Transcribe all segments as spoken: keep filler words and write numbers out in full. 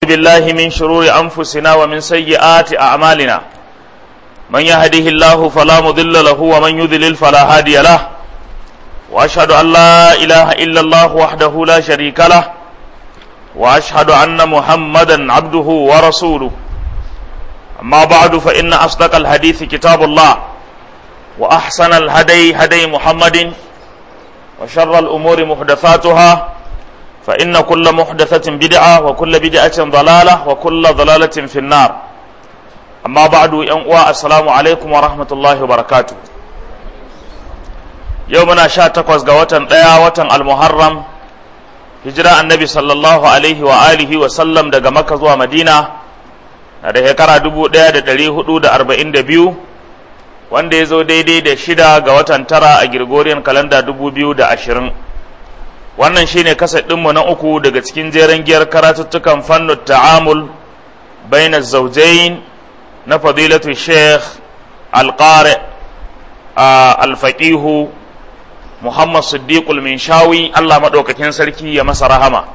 بالله من شرور أنفسنا ومن سيئات أعمالنا من يهده الله فلا مضل له ومن يضلل فلا هادي له وأشهد أن لا إله إلا الله وحده لا شريك له وأشهد أن محمدا عبده ورسوله أما بعد فإن أصدق الحديث كتاب الله وأحسن الهدي هدي محمد وشر الأمور محدثاتها فإن كل محدثة بدعة وكل بدعة ضلالة وكل ضلالة في النار أما بعد ينقوى السلام عليكم ورحمة الله وبركاته يومنا شاتقوز قوة ديا وطن المحرم هجرة النبي صلى الله عليه وآله وسلم دقى مكة ومدينة da shekara dubu ɗaya da ɗari hudu da arba'in da biyu wanda ya zo daidai da shida ga watan tara a Gregorian kalanda dubu biyu da ashirin. Wannan shine kasar ɗinmu na uku daga cikin jeren giyar karatuttukan fannin ta'amul baina zaujain na fadilatu sheikh alƙari alfaƙihu Muhammad Siddiqul Minshawi, Allah maɗaukakin sarki ya masa rahama.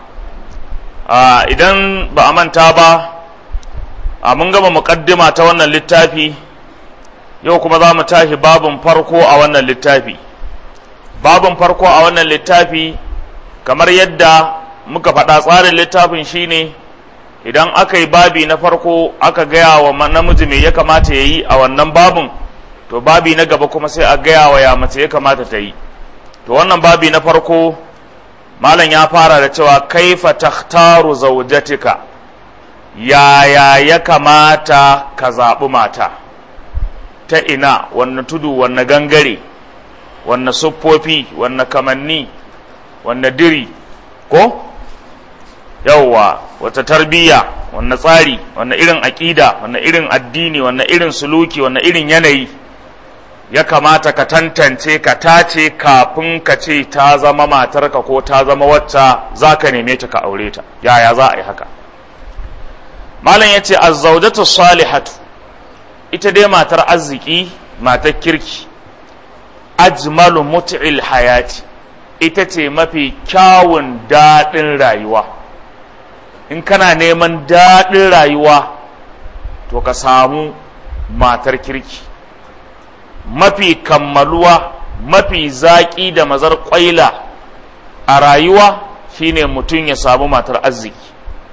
Idan ba a manta ba, a mun gama muƙaddima ta wannan littafi, yau kuma za mu tashi babin farko a wannan littafi. Babin farko a wannan littafi kamar yadda muka faɗa tsarin littafin shine idan aka yi babi na farko aka gaya wa namiji me ya kamata ya yi a wannan babin, to babi na gaba kuma sai a gaya wa ya mace ya kamata ta yi. To wannan babi na farko malam ya fara da cewa kaifa takhtaru zawjatika, yaya ya kamata ka zaɓi mata, ta ina, wanne tudu, wanne gangare, wanne siffofi, wanne kamanni, wanne diri, ko yawwa wata tarbiyya, wanne tsari, wanne irin aƙida, wanne irin addini, wanne irin suluki, wanne irin yanayi ya kamata ka tantance ka tace kafin ka ce ta zama matarka ko ta zama wacce za ka neme ta ka aure ta. Yaya za a yi haka? Malam ya ce azzaujatu salihatu, ita dai matar arziki, matar kirki, ajmalu mut'il hayati, ita ce mafi kyawun daɗin rayuwa. In kana neman daɗin rayuwa to ka samu matar kirki. Mafi kammaluwa, mafi zaƙi da mazar ƙwaila a rayuwa shine mutum ya samu matar arziki.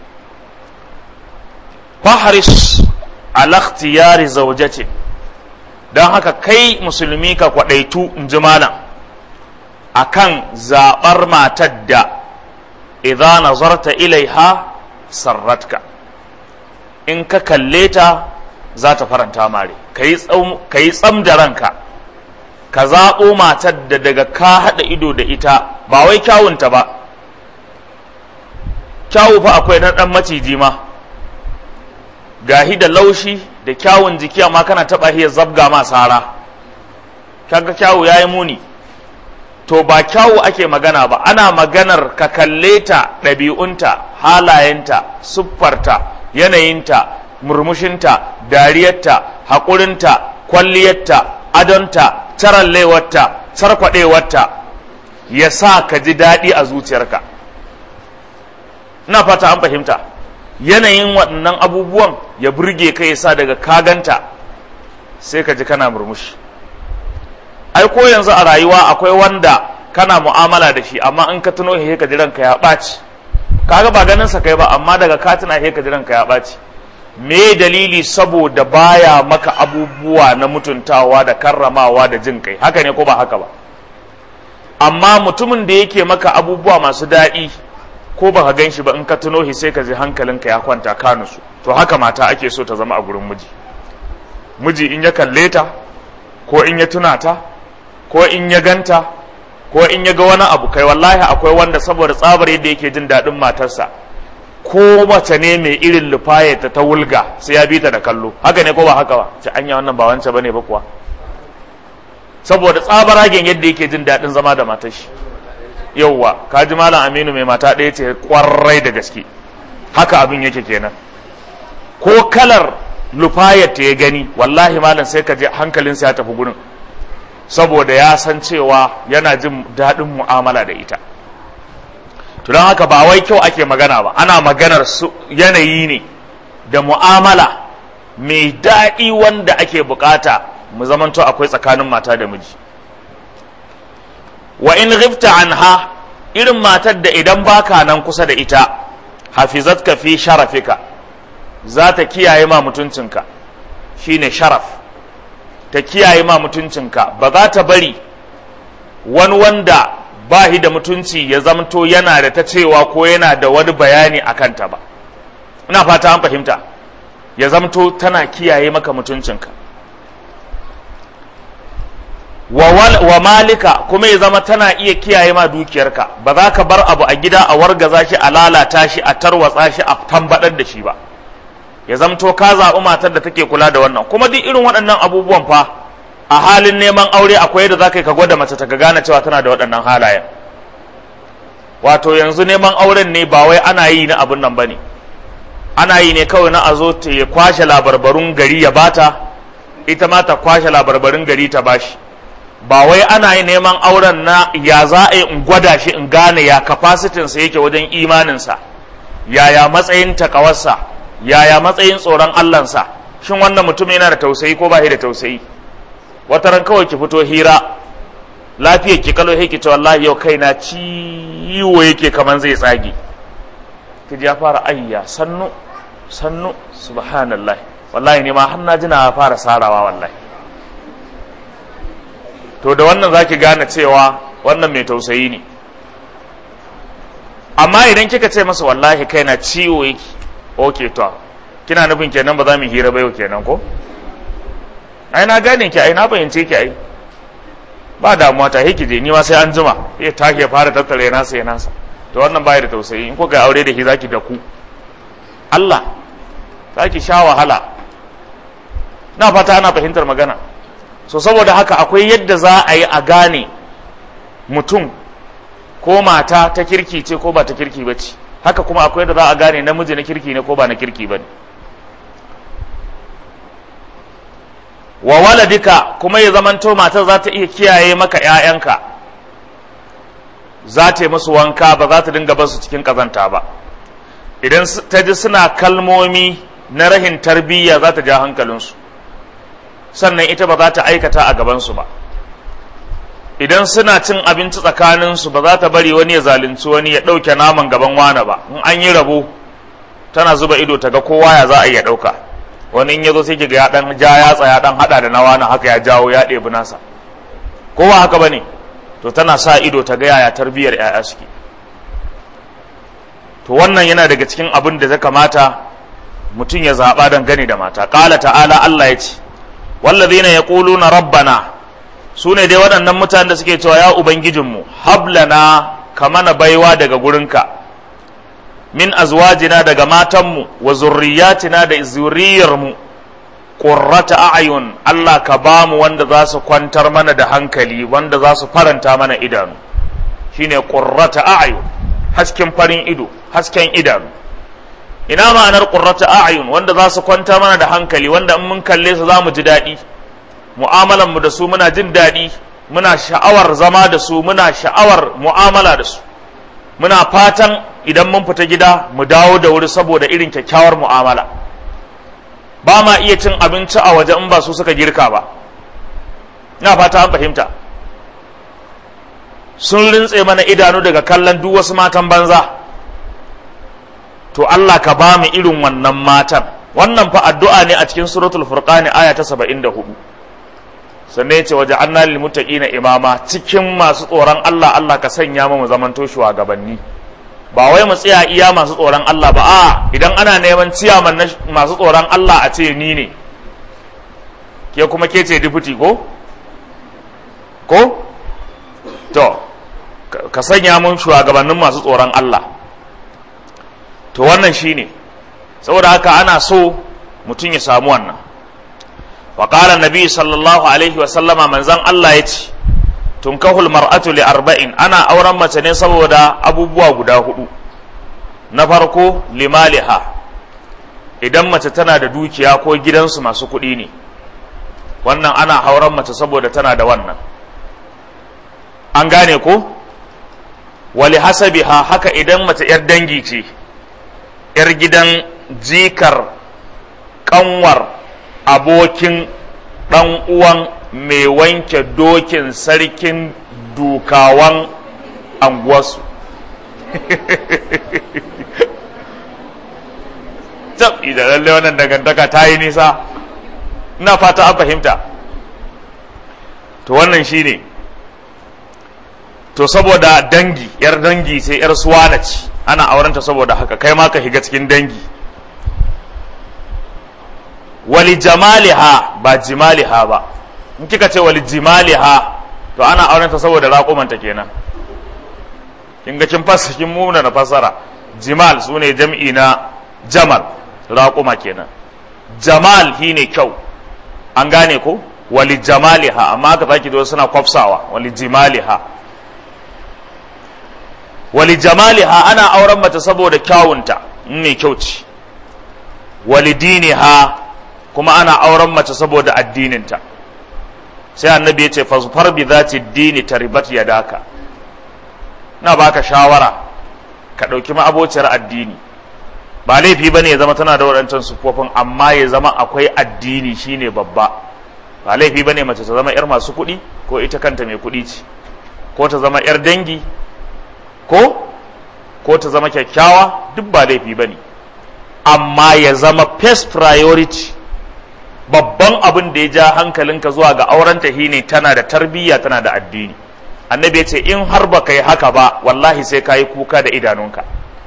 Fahris ala ikhtiyari zawjatin, don haka kai musulmi ka kwaɗaitu in ji malam akan zaɓar matar da idza nazarta ilaiha sarratka, in ka kalle ta za ta faranta mare, ka yi tsam da ranka, ka zaɓo matar da daga ka haɗa ido da ita ba wai kyawunta ba, kyawu fa akwai na ɗan maciji ma, gahi da laushi da kyawun jiki amma kana taɓa hiyar zabga ma sara, kaga kyawu ya yi muni. To ba kyawu ake magana ba, ana maganar ka kalle ta, ɗabi'unta, halayenta, siffarta, yanayinta, murmushinta, dariyarta, haƙurinta, kwalliyarta, adonta, carallewarta, sarkwaɗewarta, ya sa ka ji daɗi a zuciyarka. Ina fata an fahimta. Yanayin waɗannan abubuwan ya burge ka, ya sa daga kaganta sai ka ji kana murmushi. Ai ko yanzu a rayuwa akwai wanda kana mu'amala da shi amma in ka tuno he ka ji ranka ya ɓaci, kaga ba ganin sa kai ba amma daga ka tuna he ka ji ranka ya ɓaci. Me dalili? Saboda baya maka abubuwa na mutuntawa da karramawa da jin kai. Haka ne ko ba haka ba? Amma mutumin da yake maka abubuwa masu daɗi ko ba ka gan shi ba, in ka tuno shi sai ka ji hankalinka ya kwanta, ka nutsu. To haka mata ake so ta zama a gurin miji. Miji in ya kalle ta, ko in ya tuna ta, ko in ya ganta, ko in ya ga wani abu, kai wallahi akwai wanda saboda tsabar yadda yake jin daɗin matarsa, ko mace ne mai irin lufayeta ta wulga sai ya bi ta da kallo. Haka ne ko ba haka ba? Ce anya wannan ba wancan bane ba kuwa, saboda tsabaragen yadda yake jin daɗin zama da matar shi. Yauwa, kaji malam Aminu mai mata ɗaya ce kwarai da gaske, haka abin yake kenan. Ko kalar lufayar ta ya gani, wallahi malam sai ka je hankalinsa ya tafi gurin, saboda ya san cewa yana jin daɗin mu'amala da ita. to don haka ba wai kyau ake magana ba, ana maganar su yanayi ne da mu'amala mai daɗi wanda ake bukata mu zamanto akwai tsakanin mata da miji. Wa in ghibta anha, irin matar da idan baka nan kusa da ita, hafizatka fi sharafika, za ta kiyaye ma mutuncinka, shine sharaf, ta kiyaye ma mutuncinka, ba za ta bari wani wanda ba shi da mutunci ya zamto yana da ta cewa ko yana da wani bayani a kanta ba. Ina fata an fahimta, ya zamto tana kiyaye maka mutuncinka. Wa, wa malika, kuma ya zama tana iya kiyaye ma dukiyarka, ba za ka bar abu a gida a wargaza shi, a lalata shi, a tarwatsa shi, a tambadar da shi ba. Ya zamto ka zaɓi matar da take kula da wannan. Kuma duk irin waɗannan abubuwan fa a halin neman aure akwai yadda za ka yi ka gwada mace ta gane cewa tana da waɗannan halayen. Wato yanzu neman auren ne ba wai ana yi na abun nan ba ne, ana yi ne kawai na a zo ta ya kwashe labarbarun gari ya bata, ita ma ta kwashe labarbarun gari ta bashi. Ba wai ana yi neman auren na ya za a yi in gwada shi in gane ya kapasitinsa yake wajen imaninsa, yaya matsayin takawarsa, yaya matsayin tsoron Allahnsa, shin wannan mutum yana da tausayi ko ba shi da tausayi. Wata ran kawai ki fito hira, lafiyar ki kalo ki ce wallahi yau kaina ciwo yake kaman zai tsage, ki ji ya fara ayya sannu sannu subhanallah, wallahi ne ma har na ji na fara sarawa wallahi. To da wannan zaki gane cewa wannan mai tausayi ne. Amma idan kika ce masa wallahi kaina ciwo yake, okay to kina nufin kenan ba za mu hira ba yau kenan ko? Ai na gane ki, ai na fahimce ki, ai ba damuwa ta hiki je, ni ma sai an jima ya take ya fara tattare nasa ya nasa. To wannan bai da tausayi, in kuka aure da shi zaki da ku Allah zaki sha wahala. Na fata ana fahimtar magana. So saboda haka akwai yadda za a yi a gane mutum ko mata ta kirki ce ko ba ta kirki ba ce, haka kuma akwai yadda za a gane namiji na kirki ne ko ba na kirki ba ne. Wa waladika, kuma ya zamanto matar za ta iya kiyaye maka ‘ya'yanka, za ta yi musu wanka, ba za ta dinga basu cikin ƙazanta ba. Idan ta ji suna kalmomi na rahin tarbiyya za ta ja hankalinsu, sannan ita ba za ta aikata a gabansu ba. Idan suna cin abinci tsakaninsu ba za ta bari wani ya zalunci wani ya ɗauke naman gaban wane ba. In an yi rabo tana zuba ido ta ga kowa ya za a iya ɗauka. Wani in ya zo sai kiga ya ɗan ja yatsa ya ɗan haɗa da na wani haka ya jawo ya ɗebi nasa. Kowa haka ba ne? To tana sa ido ta ga yaya tarbiyyar ‘ya'ya suke. To wannan yana daga cikin abin da ya kamata mutum ya zaɓa dangane da mata. Ƙala ta'ala, Allah ya ce, wallazina yaquluna rabbana, sune dai waɗannan mutanen da suke cewa ya ubangijinmu, hablana ka mana baiwa daga gurinka, min azwajina daga matanmu, wa zurriyatina da zuriyarmu, qurrata a'yun, Allah ka bamu wanda za su kwantar mana da hankali, wanda za su faranta mana idanu, shine qurrata a'yun, hasken farin ido, hasken idanu. Ina ma'anar qurrata a'yun, wanda za su kwanta mana da hankali, wanda in mun kalle su za mu ji daɗi, mu'amalan mu da su muna jin daɗi, muna sha'awar zama da su, muna sha'awar mu'amala da su, muna fatan idan mun fita gida mu dawo da wuri saboda irin kyakkyawar mu'amala. Ba ma iya cin abinci a waje in ba su suka girka ba. Ina fata an fahimta. Sun rintse mana idanu daga kallon duk wasu matan banza. To Allah ka ba mu irin wannan matan. Wannan fa addu'a ne a cikin suratul Furqan aya ta saba'in da hudu. Sannan yace waja'alna lil muttaqina imama, cikin masu tsoron Allah Allah ka sanya mu mu zamanto shugabanni. Ba wai mu tsaya iya masu tsoron Allah ba, a idan ana neman ciyaman masu tsoron Allah a ce ni ne. Ke kuma ke ce deputy ko? Ko? To ka sanya mun shugabannin masu tsoron Allah. To wannan shine, saboda haka ana so mutum ya samu wannan. Wa qala nabi sallallahu alaihi wa sallama, manzon Allah yace tunkahul mar'atu li arba'in, ana auren mace ne saboda abubuwa guda hudu. Na farko limaliha, idan mace tana da dukiya ko gidansu masu kuɗi ne, wannan ana auren mace saboda tana da wannan. An gane ko? wali hasabiha haka idan mace yar dangi ce, yar gidan jikar kanwar abokin dan uwan mai wanke dokin sarkin dukawan anguwarsu. tab idan lalle wannan dangantaka ta yi nisa, ina fata an fahimta. to wannan shine, to saboda dangi, yar dangi sai yar suwana ce, ana aurenta saboda haka kai ma ka shiga cikin dangi. wali jamaliha ba jimaliha ba, in kika ce wali jimaliha to ana aurenta saboda raƙumanta kenan. kin ga kin fasa kin muna na fasara. jimal sune jam'i na jamal, raƙuma kenan. jamal shine kyau, an gane ko? wali jamaliha, amma ka zaki zo suna kwafsawa wali jimaliha. wali jamaliha ana auren mace saboda kyawunta in mai kyau ce. wali diniha kuma ana auren mace saboda addininta. sai annabi ya ce fazfar bi zati dini taribat yadaka, na baka shawara ka ɗauki ma'abociyar addini. ba laifi bane ya zama tana da waɗancan sufofin, amma ya zama akwai addini shine babba. ba laifi bane mace ta zama yar masu kuɗi, ko ita kanta mai kuɗi ce, ko ta zama yar dangi, ko ko ta zama kyakkyawa, duk ba laifi bane, amma ya zama first priority, babban abin da ya ja hankalinka zuwa ga aurenta shine tana da tarbiyya, tana da addini. annabi ya ce in har ba kai haka ba wallahi sai ka yi kuka da idanunka.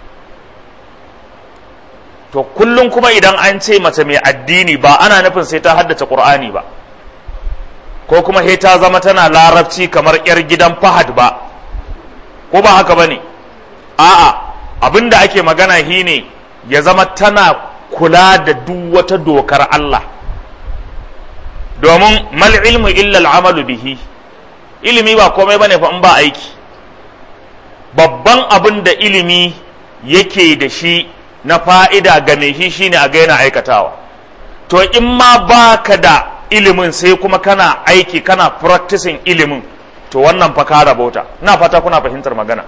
to kullum kuma idan an ce mace mai addini ba ana nufin sai ta haddace Qur'ani ba, ko kuma sai ta zama tana larabci kamar yar gidan Fahad ba, ko ba haka bane. a'a, abinda ake magana shine ya zama tana kula da duk wata dokar Allah, domin mal ilmu illa al'amalu bihi, ilimi ba komai bane fa in ba aiki. babban abin da ilimi yake da shi na fa'ida ga mai shi shine a ga yana aikatawa. to in ma baka da ilimin sai kuma kana aiki, kana practicing ilimin, to wannan fa ka rabauta. ina fata kuna fahimtar magana.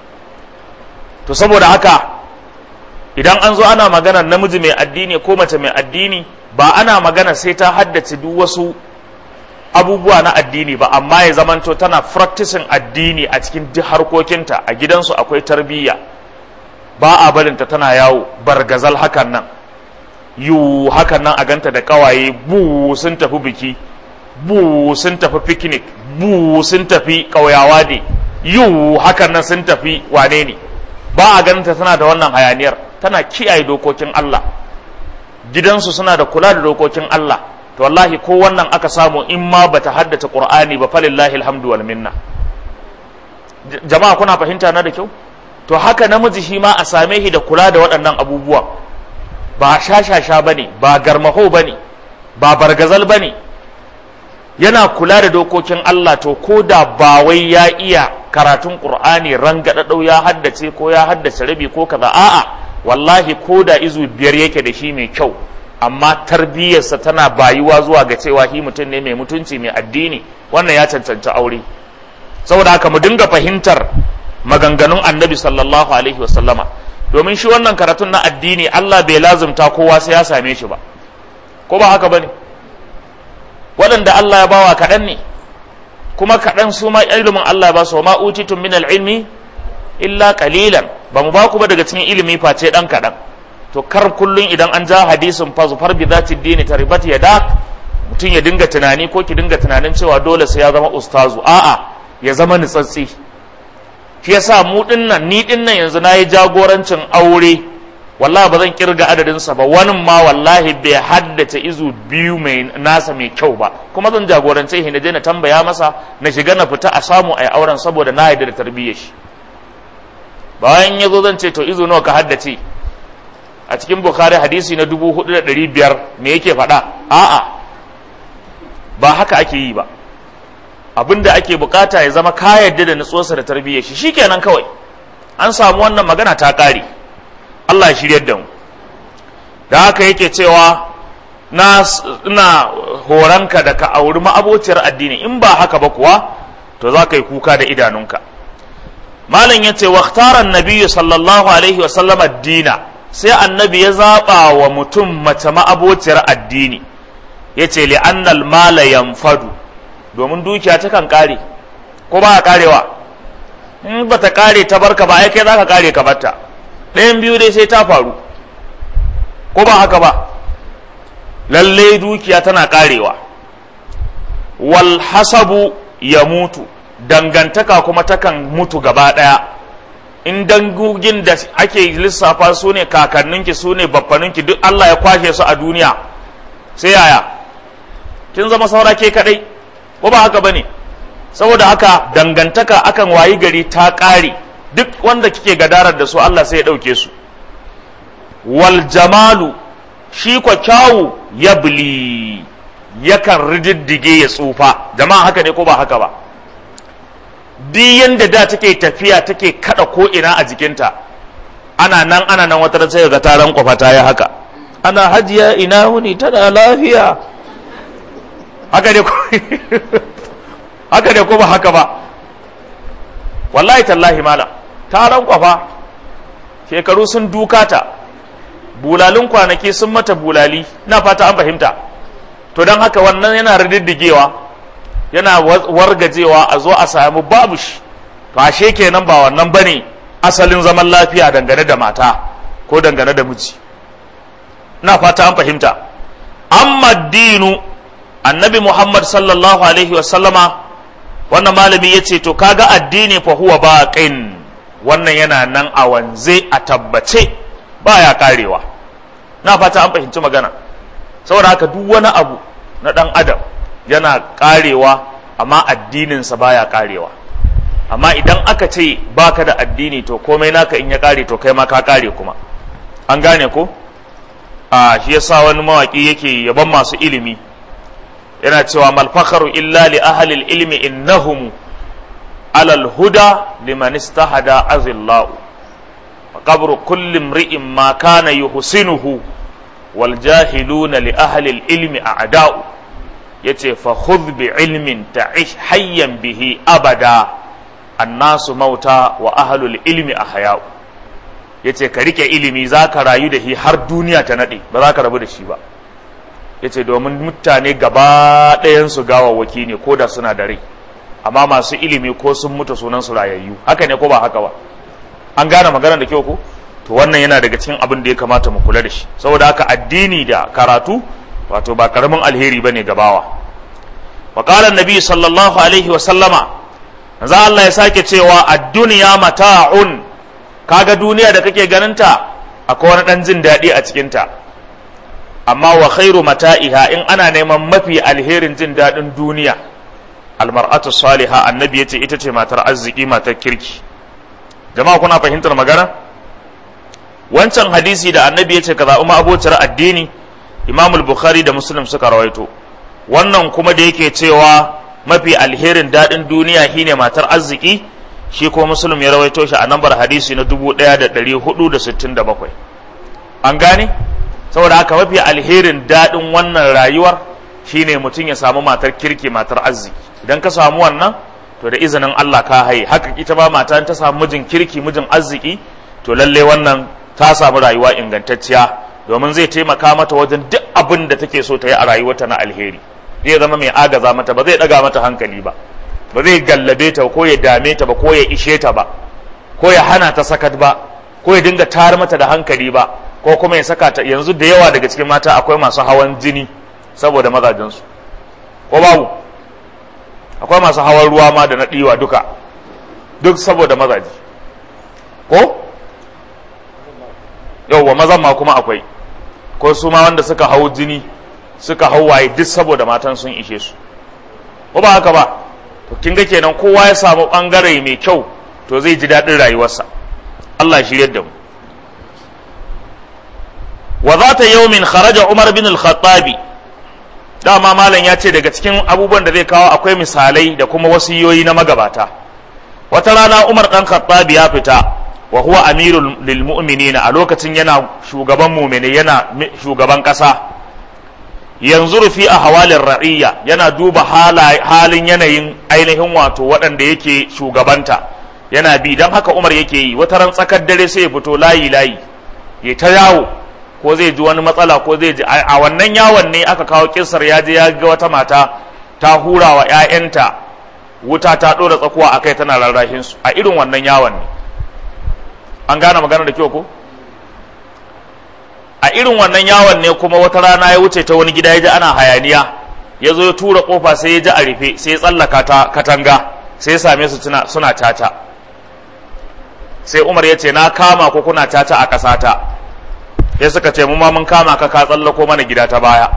to saboda haka idan an zo ana magana namiji mai addini ko mace mai addini, ba ana magana sai ta haddace duk wasu abubuwa na addini ba, amma ya zamanto tana practicing addini a cikin duk harkokinta. a gidansu akwai tarbiyya, ba a barinta tana yawo bargazal hakan nan, yu hakan nan a ganta da kawaye, bu sun tafi biki, bu sun tafi picnic, bu sun tafi kauyawa ne, yu hakan nan sun tafi wane ne. ba a ganta tana da wannan hayaniyar, tana kiyaye dokokin Allah, gidansu suna da kula da dokokin Allah. to wallahi ko wannan aka samu, in ma bata haddace Qur'ani ba, falillahi alhamdu wal minna. jama'a kuna fahimta na da kyau? to haka namiji shi ma a same shi da kula da waɗannan abubuwan, ba shashasha bane, ba garmaho bane, ba bargazal bane, yana kula da dokokin Allah. to ko da ba wai ya iya karatun Qur'ani rangadadau ya haddace ko ya haddace rabi ko kaza, a'a wallahi ko da izu biyar yake da shi mai kyau, amma tarbiyyarsa tana bayuwa zuwa ga cewa shi mutum ne mai mutunci, mai addini, wannan ya cancanci aure. saboda haka mu dinga fahimtar maganganun annabi sallallahu alaihi wasallama, domin shi wannan karatun na addini Allah bai lazumta kowa sai ya same shi ba, ko ba haka bane? waɗanda Allah ya bawa kaɗan ne, kuma kaɗan su ma ilimin Allah ba su, ma utitum min al-ilmi illa qalilan, ba mu ba ku ba daga cikin ilimi face dan kaɗan. to kar kullun idan an ja hadisin fazfar bi zati dini taribat yadak, mutum ya dinga tunani ko ki dinga tunanin cewa dole sai ya zama ustazu. a'a, ya zama nitsatsi. shi yasa mu dinnan, ni dinnan yanzu nayi jagorancin aure, wallahi ba zan kirga adadin sa ba, wani ma wallahi bai haddace izu biyu mai nasa mai kyau ba, kuma zan jagorance shi na je na tambaya masa, na shiga na fita a samu ai auren, saboda na yarda da tarbiyyar shi. bayan yazo zan ce to izu nawa ka haddace? a cikin Bukhari hadisi na dubu hudu da ɗari biyar me yake faɗa? a'a, ba haka ake yi ba. abinda ake bukata ya zama ka yarda da nutsuwarsa da tarbiyyar shi, shikenan kawai an samu wannan magana ta ƙare. Allah ya shiryar da mu. da haka yake cewa na ina horanka da ka auri ma'abociyar addini, in ba haka ba kuwa to za ka yi kuka da idanunka. malam yace waqtara an-nabiy sallallahu alaihi wa sallam ad-dina, sai annabi ya zaba wa mutum mace ma'abociyar addini, yace li annal mala yanfadu, domin dukiya ta kan kare ko ba karewa, in bata kare ta barka ba ai kai zaka kare ka barta, ɗayan biyu dai sai ta faru ko ba haka ba, lalle dukiya tana karewa. Wal hasabu ya mutu, dangantaka kuma takan mutu gaba ɗaya. In dangogin da ake lissafa su ne kakanninki, su ne baffaninki, duk Allah ya kwashe su a duniya, sai yaya kin zama saura ke kadai ko ba haka bane? Saboda haka dangantaka akan wayi gari ta ƙare, duk wanda kike gadarar da su Allah sai ya ɗauke su. Wal jamalu, shi kwa kyawu yabli, yakan rididdige ya tsufa. Jama'a haka ne ko ba haka ba? Duk yanda da take tafiya take kada ko ina a jikinta, ana nan ana nan wata sai ga taron kwafa ta yi haka, ana hajiya ina wuni tana lafiya, haka ne ko haka ne ko ba haka ba? Wallahi tallahi malam, taron kwafa shekaru sun dukata, bulalin kwanaki sun mata bulali, na fata an fahimta. To don haka wannan yana rididdigewa, yana wargajewa, a zo a samu babu shi. To ashe kenan ba wannan bane asalin zaman lafiya dangane da mata ko dangane da miji, na fata an fahimta. Amma dinu, annabi Muhammad sallallahu alaihi wa sallama, wannan malami yace to kaga addini fa huwa baqin, wannan yana nan a wanze a tabbace baya karewa. Na fata an fahimci magana. Saboda haka duk wani abu na dan adam yana karewa, amma addininsa baya karewa. Amma idan aka ce baka da addini, to komai naka in ya kare to kai ma ka kare kuma. An gane ko? A shi yasa wani mawaki yake yaban masu ilimi, yana cewa mal fakharu illa li ahli al-ilmi innahum ala al-huda liman istahada azillahu, wa qabru kulli imri'in ma kana yuhsinuhu wal jahiluna li ahli al-ilmi a'da'u. Yace fa khudh bi ilmin ta'ish hayyan bihi abada, annasu mauta wa ahlul ilmi ahya'u. Yace ka rike ilimi zaka rayu da shi har duniya ta nade, ba za ka rabu da shi ba. Yace domin mutane gaba ɗayan su gawawwaki ne ko da suna da rai, amma masu ilimi ko sun mutu sunan su rayayyu. Haka ne ko ba haka ba? An gane maganar da kyau ko? To wannan yana daga cikin abin da ya kamata mu kula da shi. Saboda haka addini da karatu wato ba karamin alheri bane gabawa. Wa qala annabi sallallahu alaihi wa sallama, za Allah ya sake cewa ad-dunya mata'un, kaga duniya da kake ganinta akwai wani dan jin dadi a cikin ta, amma wa khairu mata'iha, in ana neman mafi alherin jin dadin duniya, almar'atu salihah, annabi yace ita ce matar arziki, matar kirki. Jama'a kuna fahimtar magana? Wancan hadisi da annabi yace kaza umma abocin addini, Imam al-Bukhari da Muslim suka rawaito. Wannan kuma da yake cewa mafi alherin dadin duniya shine matar arziki, shi ko Muslim ya rawaito shi a nambar hadisi na dubu ɗaya da ɗari hudu da sittin da bakwai. An gane? Saboda haka mafi alherin dadin wannan rayuwar shine mutum ya samu matar kirki, matar arziki. Idan ka samu wannan, to da izinin Allah ka haye. Haka ita ba mata ta samu mijin kirki, mijin arziki, to lalle wannan ta samu rayuwa ingantacciya, domin zai taimaka mata wajen duk abin da take so ta yi a rayuwarta na alheri. Zai zama mai agaza mata, ba zai daga mata hankali ba, ba zai gallabe ta ko ya dame ta ba, ko ya ishe ta ba, ko ya hana ta sakat ba, ko ya dinga tar mata da hankali ba, ko kuma ya saka ta. Yanzu da yawa daga cikin mata akwai masu hawan jini saboda mazajensu, ko babu? Akwai masu hawan ruwa ma da na ɗiwa duka, duk saboda mazaji, ko? Yauwa mazan ma kuma akwai, ko su ma wanda suka hau jini suka hau waye duk saboda matan sun ishe su, ko ba haka ba? To kin ga kenan kowa ya samu bangare mai kyau, to zai ji daɗin rayuwarsa. Allah shi yadda mu. Wa zata yawmin kharaja Umar bin al-Khattabi, dama malam ya ce daga cikin abubuwan da zai kawo akwai misalai da kuma wasiyoyi na magabata. Wata rana Umar dan Khattabi ya fita, wa huwa amirul lil mu'minina, a lokacin yana shugaban mu'mini, yana shugaban kasa. Yanzu fi ahwalir ra'iyya, yana duba halin yanayin ainihin wato waɗanda yake shugabanta, yana bi don haka Umar yake yi wata ran tsakar dare sai ya fito layi layi ya ta yawo ko zai ji wani matsala ko zai ji a wannan yawon ne aka kawo kissar ya je ya ga wata mata ta hura wa ƴaƴanta wuta ta ɗora tsakuwa akai tana rarrashin su a irin wannan yawon ne an gane magana da kyau ko a irin wannan yawon ne kuma wata rana ya wuce ta wani gida ya ji ana hayaniya ya zo ya tura kofa sai ya ji a rufe sai ya tsallaka ta katanga sai ya same su suna caca sai Umar ya ce na kama ko kuna caca a ƙasata ya suka ce mu ma mun kama ka ka tsallako mana gida ta baya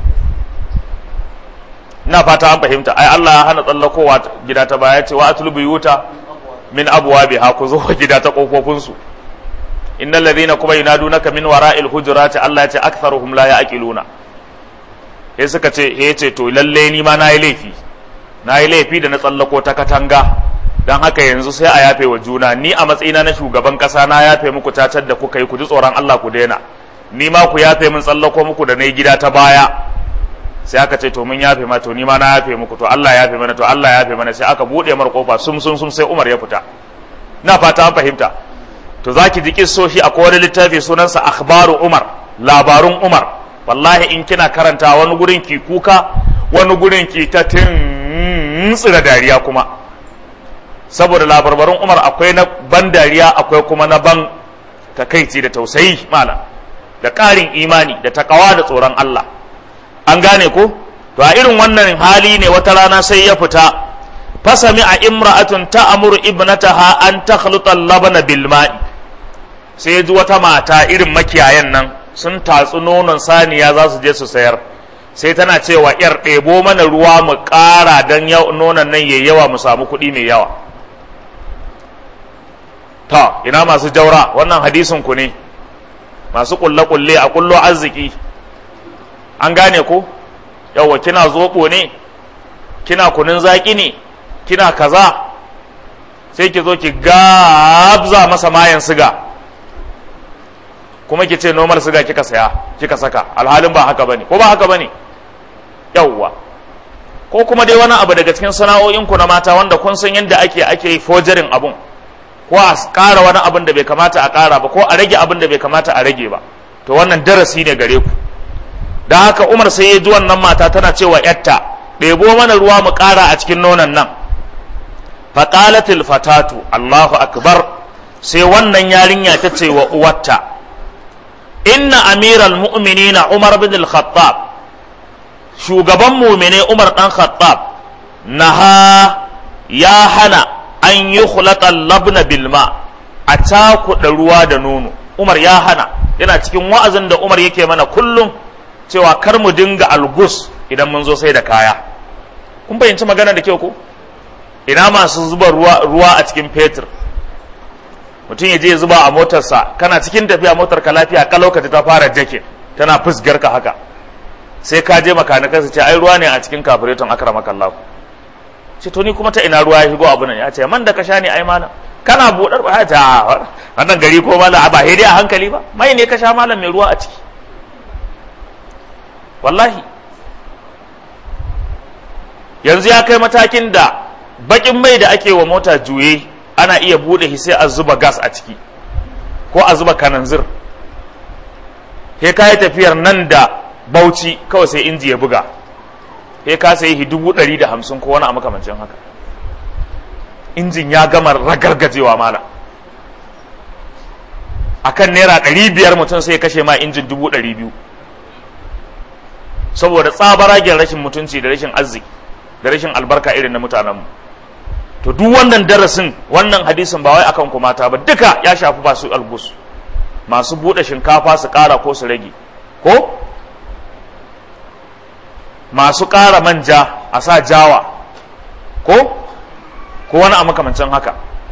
ina fata an fahimta ai Allah ya hana tsallakowa gida ta baya ce wa atul buyuta min abwabiha ku zo gida ta kofofin su innal ladhina kuma yunadunaka min wara'il hujurati Allah ya ce aktharuhum la ya'qiluna sai suka ce eh ce to lalle ni ma nayi laifi nayi laifi da na tsallako ta katanga dan haka yanzu sai a yafe wa juna ni a matsayina na shugaban kasa na yafe muku tacar da kuka yi ku ji tsoron Allah ku daina ni ma ku yafe min tsallako muku da nayi gida ta baya sai aka ce to mun yafe ma to ni ma na yafe muku to Allah ya yafe mana to Allah ya yafe mana sai aka bude mar kofa sum sum sum sai Umar ya fita ina fata an fahimta to zaki ji kissoshi akwai wani littafi sunansa akhbaru Umar labarun Umar wallahi in kina karanta wani gurin ki kuka wani gurin ki ta tsira dariya kuma saboda labarbarun Umar akwai na ban dariya akwai kuma na ban takaici da tausayi mala da ƙarin imani da takawa da tsoron Allah an gane ko to a irin wannan hali ne wata rana sai ya fita fasami a imra'atun ta'muru ibnataha an takhluta al-labana bil ma'i sai ya ji wata mata irin makiyayan nan sun tatsu nonon saniya za su je su sayar sai tana cewa yar ɗebo mana ruwa mu ƙara don nonon nan yayi yawa mu samu kuɗi mai yawa ta ina masu jaura wannan hadisin ku ne masu kulle-kulle a kullo arziki an gane ko yawa kina zoɓo ne kina kunun zaƙi ne kina kaza sai ki zo ki gabza masa mayan siga kuma ki ce normal siga kika saya kika saka alhalin ba haka bane ko ba haka bane yawwa ko kuma dai wani abu daga cikin sana'o'in ku na mata wanda kun san yadda ake ake fojarin abun ko a ƙara wani abin da bai kamata a ƙara ba ko a rage abin da bai kamata a rage ba to wannan darasi ne gare ku dan haka Umar sai ya ji wannan mata tana cewa yatta ɗebo mana ruwa mu ƙara a cikin nonon nan faqalatil fatatu Allahu akbar sai wannan yarinya ta ce wa uwarta inna amiral mu'minina Umar bin al-Khattab shugaban mu'mine Umar dan Khattab naha ya hana an yi khulata labna bilma a cakuɗa ruwa da nono Umar ya hana yana cikin wa'azin da Umar yake mana kullum cewa kar mu dinga algus idan mun zo sai da kaya kun fahimci magana da kyau ko ina masu zuba ruwa, ruwa a cikin fetur mutum ya je zuba a motarsa kana cikin tafiya motar ka lafiya ka lokaci ta fara jake tana fusgar ka haka sai ka je makanikan su ce ai ruwa ne a cikin kafireton akramaka Allah ce to ni kuma ta ina ruwa ya shigo abu nan ya ce man da ka sha ne ai malam kana budar ba ta wannan gari ko malam ba dai a hankali ba mai ne ka sha malam mai ruwa a ciki wallahi yanzu ya kai matakin da bakin mai da ake wa mota juye ana iya bude shi sai a zuba gas a ciki ko a zuba kananzir sai ka yi tafiyar nan da Bauchi kawai sai inji ya buga sai ka sai shi dubu ɗari da hamsin ko wani a makamancin haka injin ya gama ragargajewa mala akan naira ɗari biyar mutum sai ya kashe ma injin dubu ɗari biyu saboda tsabaragen rashin mutunci da rashin arziki da rashin albarka irin na mutanenmu to duk wannan darasin wannan hadisin ba wai akan ku mata ba duka ya shafi ba su albus masu buɗe shinkafa su ƙara ko su rage ko masu ƙara manja a sa jawa ko ko wani a makamancin haka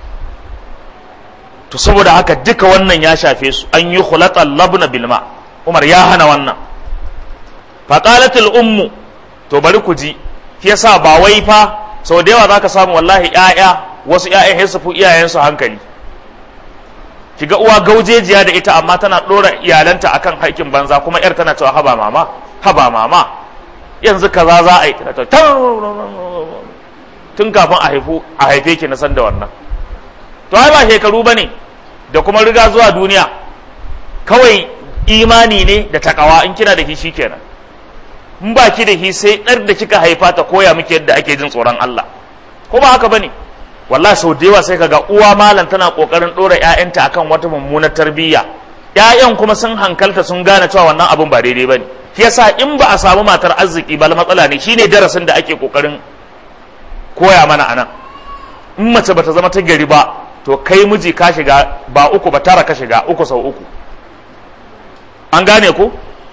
to saboda haka duka wannan ya shafe su an yi khulatal labna bilma Umar ya hana wannan faqalatul ummu to bari ku ji shi yasa ba wai fa sau da yawa zaka samu wallahi ƴaƴa wasu ƴaƴan sai su fi iyayensu hankali kiga uwa gaujejiya da ita amma tana dora iyalanta akan haƙin banza kuma yar tana cewa haba mama haba mama yanzu kaza za a yi tun kafin a haifu a haife ki na san da wannan to ai ba shekaru bane da kuma riga zuwa duniya, kawai imani ne da takawa. In kina da shi shikenan, in ba ki da shi sai ɗar da kika haifa ta koya miki yadda ake jin tsoron Allah, ko ba haka bane? Wallahi sau da yawa sai kaga uwa malam tana kokarin dora ƴaƴanta akan wata mummunar tarbiyya, ƴaƴan kuma sun hankalta sun gane cewa wannan abun ba daidai bane. Shi yasa in ba a samu matar arziki ba matsala ne, shine darasin da ake kokarin koya mana anan. In mace bata zama ta gari ba, to kai miji ka shiga ba uku ba tara ka shiga uku sau uku. An gane ku?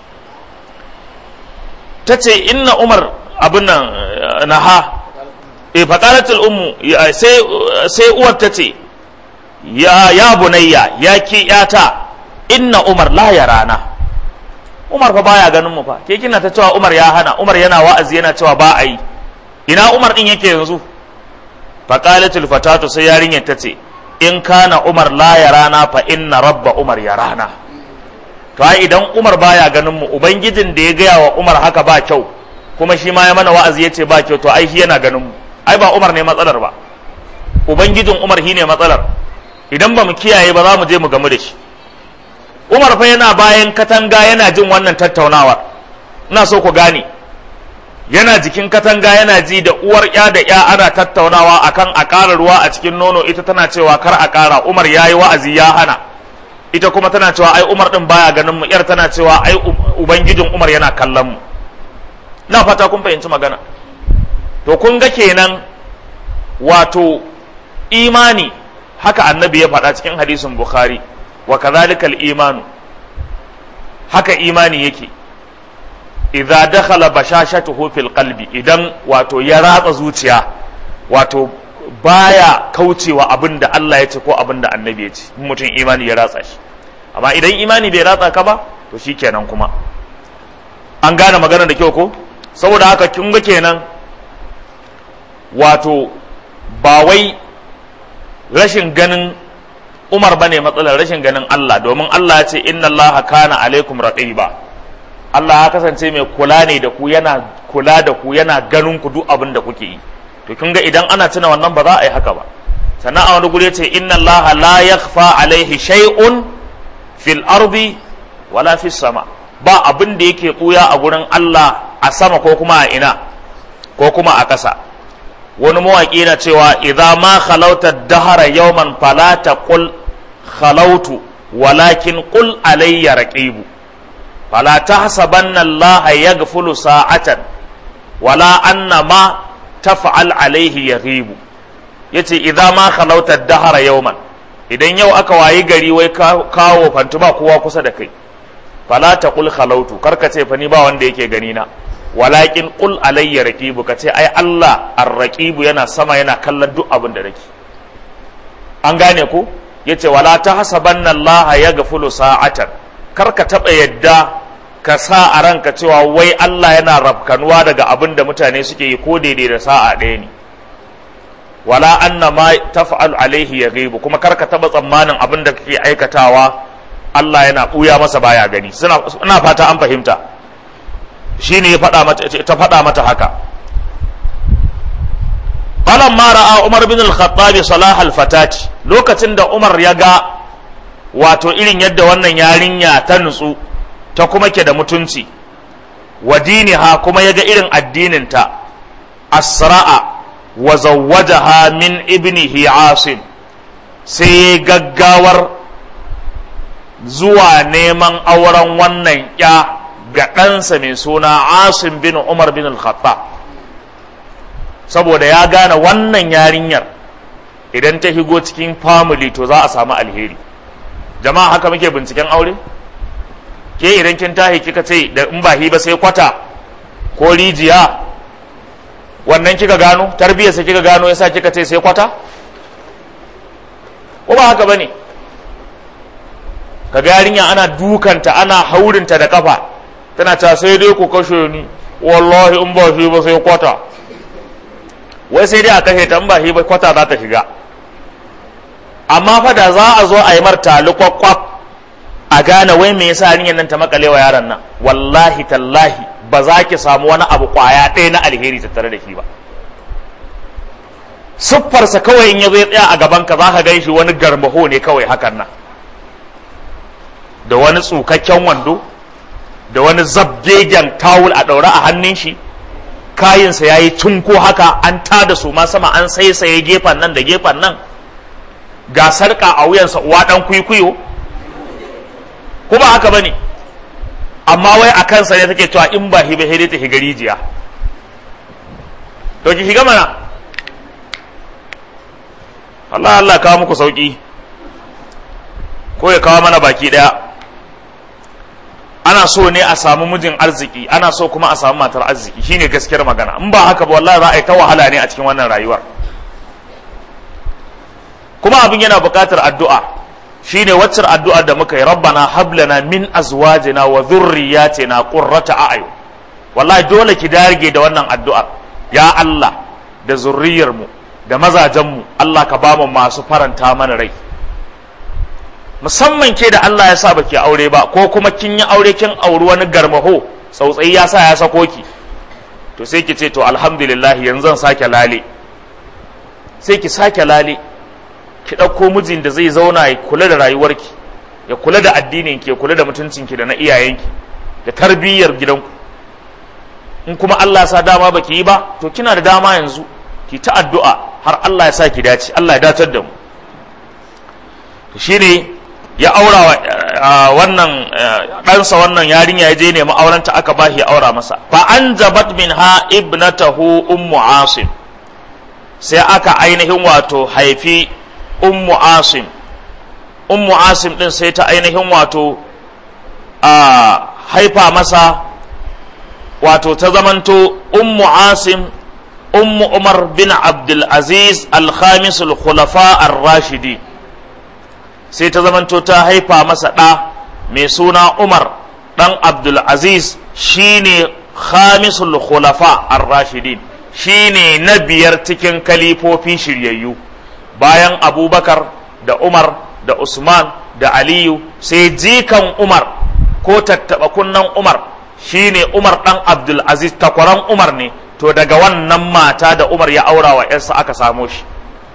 Ta ce inna Umar abin nan naha, e faƙalatul ummu, sai uwar ta ce ya ya bunayya, ya ki yata, inna Umar la yarana, Umar fa baya ganin mu fa. Ke kina ta cewa Umar ya hana, Umar yana wa'azi yana cewa ba a yi, ina Umar din yake yanzu? Faƙalatul fatatu, sai yarinyar ta ce in kana Umar la yarana fa inna rabba Umar yarana. To ai idan Umar baya ganin mu, ubangijin da ya gaya wa Umar haka ba kyau, kuma shi ma ya mana wa'azi ya ce ba kyau, to ai shi yana ganin mu. Ai ba Umar ne matsalar ba, ubangijin Umar shi ne matsalar. Idan ba mu kiyaye ba za mu je mu gamu da shi. Umar fa yana bayan katanga yana jin wannan tattaunawar, ina so ku gane, yana jikin katanga yana ji da uwar ya da ya ana tattaunawa akan a ƙara ruwa a cikin nono, ita tana cewa kar a ƙara, Umar ya yi wa'azi ya hana, ita kuma tana cewa ai Umar din baya ganin mu, yar tana cewa ai ubangijin Umar yana kallon mu. Na fata kun fahimci magana. To kun ga kenan wato imani, haka annabi ya faɗa cikin hadisin Bukhari, wa kadhalika al-imanu, haka imani yake, idza dakhala bashashatuhu fil qalbi, idan wato ya ratsa zuciya, wato baya kaucewa abinda Allah ya ce ko abinda annabi ya ce, mutum imani ya ratsa shi. Amma idan imani bai ratsa ka ba, to shikenan kuma an gane magana da kyau ko? Saboda haka kin ga kenan wato ba wai rashin ganin Umar bane matsalar, rashin ganin Allah, domin Allah ya ce inna Allah kana alaikum raqiba, Allah ya kasance mai kula ne da ku, yana kula da ku, yana ganin ku duk abin da kuke yi. To kin ga idan ana tuna wannan ba za a yi haka ba. Sannan a wani guri ce inna Allah la yakhfa alaihi shay'un fil ardi wala fis sama, ba abin da yake buya a gurin Allah a sama ko kuma a ina ko kuma a ƙasa. Wani mawaƙi na cewa idza ma khalauta dahara yawman fala taqul khalautu walakin qul alayya raqibu, fala tahsabanna Allah yaghfulu sa'atan wala anna ma taf'al alayhi yaghibu. Yace idza ma khalauta dahara yawman, idan yau aka wayi gari wai kawo fantu ba kowa kusa da kai, fala taqul khalautu, karka ce fa ni ba wanda yake gani na, walakin qul alayya raqibu, kace ai Allah ar-raqibu yana sama yana kallon duk abin da nake. An gane ko? Yace wala tahsabanna Allah yaghfulu sa'atan, karka taba yadda ka sa a ranka cewa wai Allah yana rabkanuwa daga abin da mutane suke yi ko daidai da sa'a ɗaya ne. Wala anna ma taf'al alaihi yaghibu, kuma karka taba tsammanin abin da kake aikatawa Allah yana buya masa baya gani. Suna ina fata an fahimta. Shine ya faɗa mata, ta faɗa mata haka. Falamma ra'a Umar bin al-Khattab salah al-fatati, lokacin da Umar ya ga wato irin yadda wannan yarinya ta nutsu ta kuma ke da mutunci, wa diniha, kuma ya ga irin addininta, asra'a wa zawwajaha min ibnihi Asim, sai gaggawar zuwa neman auren wannan ya ga ɗansa mai suna Asim bin Umar bin al-Khattab, saboda ya gane wannan yarinyar idan ta higo cikin family to za a samu alheri. Jama'a haka muke binciken aure? Ke idan kin tahi kika ce da in ba hi ba sai kwata ko rijiya, wannan kika gano tarbiyarsa kika gano yasa kika ce sai kwata? Ko ba haka bane? Kaga yarinya ana dukanta ana haurinta da kafa, tana ta sai dai ku kashe ni, wallahi in ba shi ba sai kwata. Wai sai dai a kashe ta in ba shi ba kwata za ta shiga. Amma fa da za a zo a yi marta lukwakwaf a gane wai me yasa yarinyar nan ta makalewa yaron nan, wallahi tallahi ba za ki samu wani abu kwaya ɗaya na alheri tattare da shi ba. siffarsa kawai in ya zo ya tsaya a gabanka za ka gan shi wani garmaho ne kawai hakan nan, da wani tsukakken wando, da wani zabgegen tawul a ɗaure a hannun shi, kayinsa ya yi cunko haka an tada su ma sama an saisaye gefen nan da gefen nan, ga sarƙa a wuyansa uwa ɗan kwikwiyo, ko ba haka ba ne? Amma wai a kansa ne take cewa in ba hibe hede ta higa rijiya, to ki shiga mana. Allah Allah kawo muku sauki, ko ya kawo mana baki daya. Ana so ne a samu mijin arziki, ana so kuma a samu matar arziki, shine gaskiyar magana. In ba haka ba wallahi za a yi ta wahala ne a cikin wannan rayuwar. Kuma abin yana buƙatar addu'a, shine waccar addu'ar da muka yi, rabbana hablana min azwajina wa dhurriyyatina qurrata a'yun. Wallahi dole ki dage da wannan addu'ar. Ya Allah, da zurriyarmu da mazajenmu Allah ka bamu masu faranta mana rai, musamman ke da Allah ya sa baki aure ba, ko kuma kin yi aure kin auri wani garmaho tsautsayi ya sa ya sako ki, to sai ki ce to alhamdulillah yanzu zan sake lale, sai ki sake lale, ki ɗauko mijin da zai zauna ya kula da rayuwarki, ya kula da addininki, ya kula da mutuncinki da na iyayenki da tarbiyyar gidanku. In kuma Allah ya sa dama baki yi ba, to kina da dama yanzu ki ta addu'a har Allah ya sa ki dace, Allah ya datar da mu. To shine ya aura wa wannan ɗansa wannan yarinya, ya je nemi aurenta aka bashi ya aura masa. Fa anjabat minha ibnatahu ummu asim, sai aka ainihin wato haifi ummu asim. Ummu asim din sai ta ainihin wato a haifa masa, wato ta zamanto ummu asim ummu umar bin abdul aziz al-khamis al-khulafa ar-rashidi, sai ta zamanto ta haifa masa ɗa mai suna umar ɗan abdul aziz, shine khamisul khulafa ar-rashidin, shine na biyar cikin kalifofi shiryayyu bayan abubakar da umar da usman da aliyu, sai jikan umar ko tattaba kunnan umar shine umar ɗan abdul aziz, takwaran umar ne. To daga wannan mata da umar ya aura wa yarsa aka samo shi.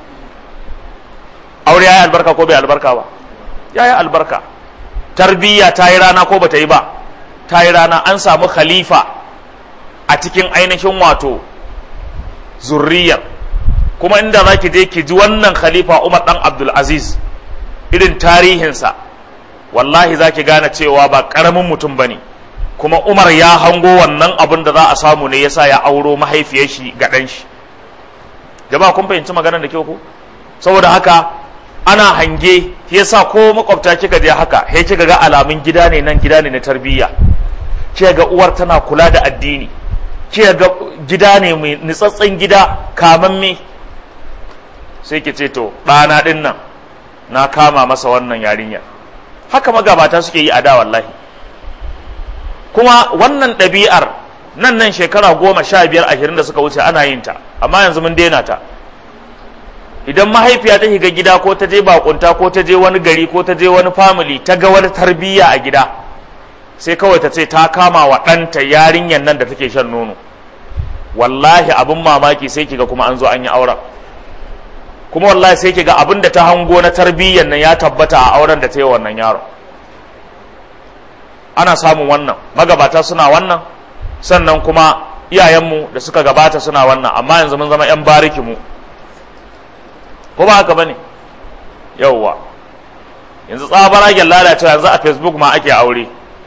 Aure ya yi albarka ko bai albarka ba? Ya yi albarka. Tarbiyya ta yi rana ko bata yi ba? Ta yi rana. An samu khalifa a cikin ainihin wato zurriyar. Kuma inda za ki je ki ji wannan khalifa umar ɗan abdul aziz, irin tarihinsa, wallahi za ki gane cewa ba ƙaramin mutum ba ne. Kuma umar ya hango wannan abin da za a samu ne yasa ya auro mahaifiyar shi ga ɗan shi. Jama'a kun fahimci maganar da kyau ko? Saboda haka ana hange, yasa ko makwabta kika je haka, sai kika ga alamun gida ne nan, gida ne na tarbiyya. Kika ga uwar tana kula da addini, kika ga gida ne mai nitsatsen gida kamamme, sai ki ce to ɗana ɗin nan na kama masa wannan yarinya. Haka magabata suke yi a da wallahi. Kuma wannan ɗabi'ar nan nan shekara goma sha biyar ashirin da suka wuce ana yin ta, amma yanzu mun daina ta. Idan mahaifiya ta shiga gida ko ta je bakunta ko ta je wani gari ko ta je wani family, ta ga wani tarbiyya a gida, sai kawai ta ce ta kama wa ɗanta yarinyar nan da take shan nono. Wallahi abin mamaki sai kiga kuma an zo an yi auren, kuma wallahi sai kiga abin da ta hango na tarbiyyar nan ya tabbata a auren da ta yi wannan yaro. Ana samun wannan, magabata suna wannan, sannan kuma iyayenmu da suka gabata suna wannan, amma yanzu mun zama 'yan bariki mu, ko ba haka bane? Yauwa, yanzu tsabaragen lalacewa, yanzu a Facebook ma ake aure,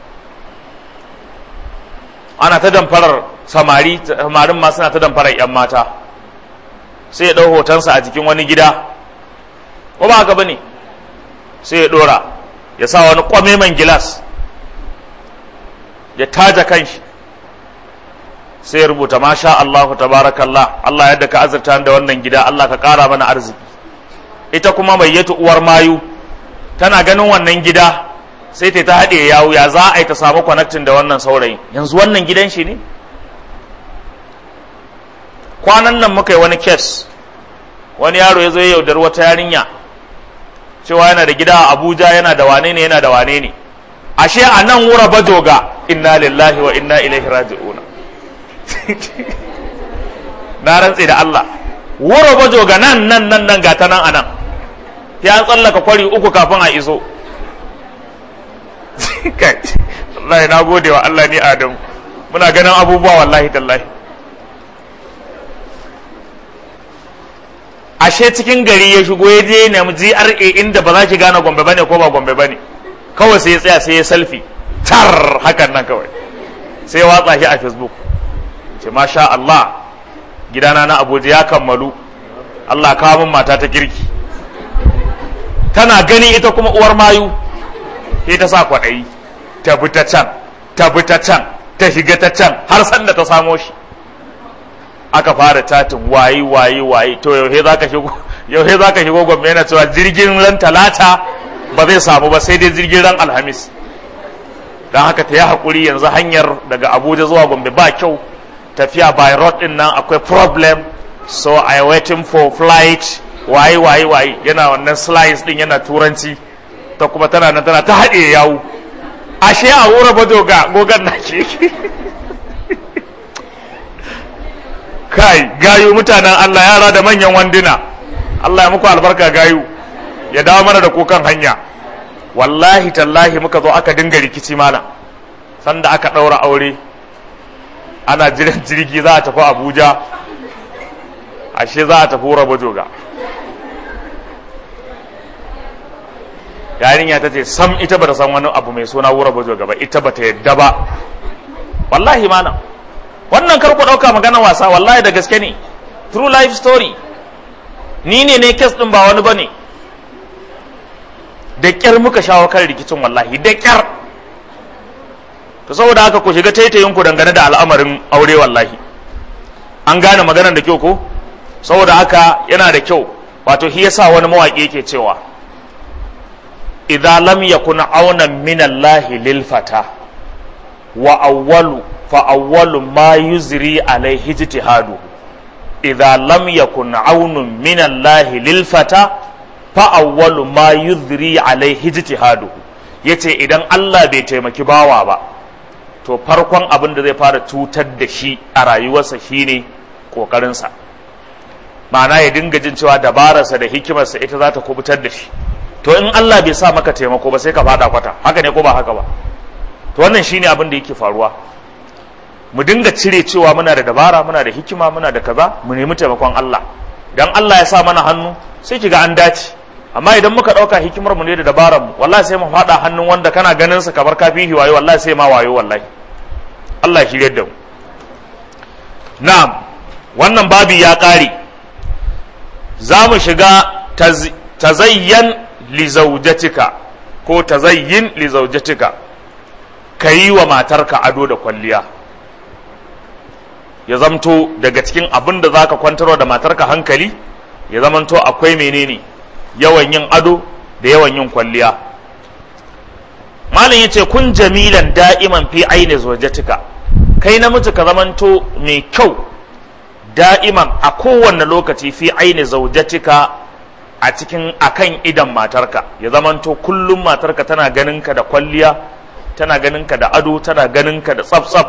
ana ta damfarar samari, samarin ma suna ta damfarar 'yan mata, sai ya ɗau hotonsa a jikin wani gida, ko ba haka bane? Sai ya ɗora, ya sa wani ƙwameman gilas, ya taja kanshi, sai ya rubuta masha Allahu tabarakallah, Allah yadda ka azurta da wannan gida, Allah ka ƙara mana arziki. Ita kuma mai yatu uwar mayu tana ganin wannan gida, sai ta ta haɗe yawo, ya za a yi ta samu connecting da wannan saurayin, yanzu wannan gidan shi ne. Kwanan nan muka yi wani kes, wani yaro ya zo ya yaudar wata yarinya cewa yana da gida a Abuja, yana da wane ne yana da wane ne, ashe a nan wura bajoga. Inna lillahi wa inna ilaihi raji'una. Na rantse da Allah, wuro bajo ga nan nan nan nan gata nan anan ya tsallaka kwari uku kafin a iso wallahi na gode wa Allah ni Adamu muna ganin abubuwa wallahi tallahi ashe cikin gari ya shigo ya je nemi G R A inda ba za ki gane Gombe bane ko ba Gombe bane kawai sai ya tsaya sai ya selfie tar hakan nan kawai sai ya watsa shi a Facebook ce masha Allah gidana na Abuja ya kammalu Allah kawo min mata ta kirki tana gani ita kuma uwar mayu sai ta sa kwaɗayi ta bi ta can ta bi ta can ta shiga ta can har sanda ta samo shi aka fara tatin wayi wayi wayi to yauhe za ka shigo yauhe za ka shigo Gombe yana cewa jirgin ran talata ba zai samu ba sai dai jirgin ran alhamis don haka ta yi haƙuri yanzu hanyar daga Abuja zuwa Gombe ba kyau tafiya by road din nan akwai problem so I waiting for flight wayi wayi wayi yana wannan slice din yana turanci ta kuma tana nan tana ta haɗe yawo ashe a wura ba doga gogan na ke kai gayu mutanen Allah yara da manyan wanduna Allah ya muku albarka gayu ya dawo mana da kukan hanya wallahi tallahi muka zo aka dinga rikici malam sanda aka ɗaura aure ana jiran jirgi za a tafi Abuja ashe za a tafi wura ba doga yarinya ta ce sam ita ba ta san wani abu mai suna wura bajo gaba ita ba ta yadda ba wallahi mana wannan kar ku dauka magana wasa wallahi da gaske ne true life story ni ne ne kes din ba wani bane da kyar muka shawo kan rikicin wallahi da kyar to saboda haka ku shiga taitayin ku dangane da al'amarin aure wallahi an gane maganar da kyau ko saboda haka yana da kyau wato shi yasa wani mawaki yake cewa idza lam yakun aunan min Allah lil fata wa awwalu fa awwalu ma yuzri alayhi ijtihadu idza lam yakun aunun min Allah lil fata fa awwalu ma yuzri alayhi ijtihadu yace idan Allah bai taimaki bawa ba to farkon abin da zai fara cutar da shi a rayuwarsa shine kokarin sa ma'ana ya dinga jin cewa dabararsa da hikimarsa ita za ta kubutar da shi to in Allah bai sa maka taimako ba sai ka fada kwata haka ne ko ba haka ba to wannan shine abin da yake faruwa mu dinga cire cewa muna da dabara muna da hikima muna da kaza mu nemi taimakon Allah dan Allah ya sa mana hannu sai kiga an dace amma idan muka dauka hikimar mu ne da dabarar mu wallahi sai mu fada hannun wanda kana ganin sa kamar kafihi wayo wallahi sai ma wayo wallahi Allah shi da mu na'am wannan babi ya kare za mu shiga tazayyan lizaujatika ko tazayyin lizaujatika kayi wa matarka ado da kwalliya ya zamto daga cikin abin da zaka kwantarwa da matarka hankali ya zamanto akwai menene yawan yin ado da yawan yin kwalliya malam yace kun jamilan da'iman fi aini zaujatika kai namiji ka zamanto mai kyau da'iman a kowanne lokaci fi aini zaujatika a cikin akan idan matarka ya zamanto kullum matarka tana ganinka da kwalliya tana ganinka da ado tana ganinka da tsaf-tsaf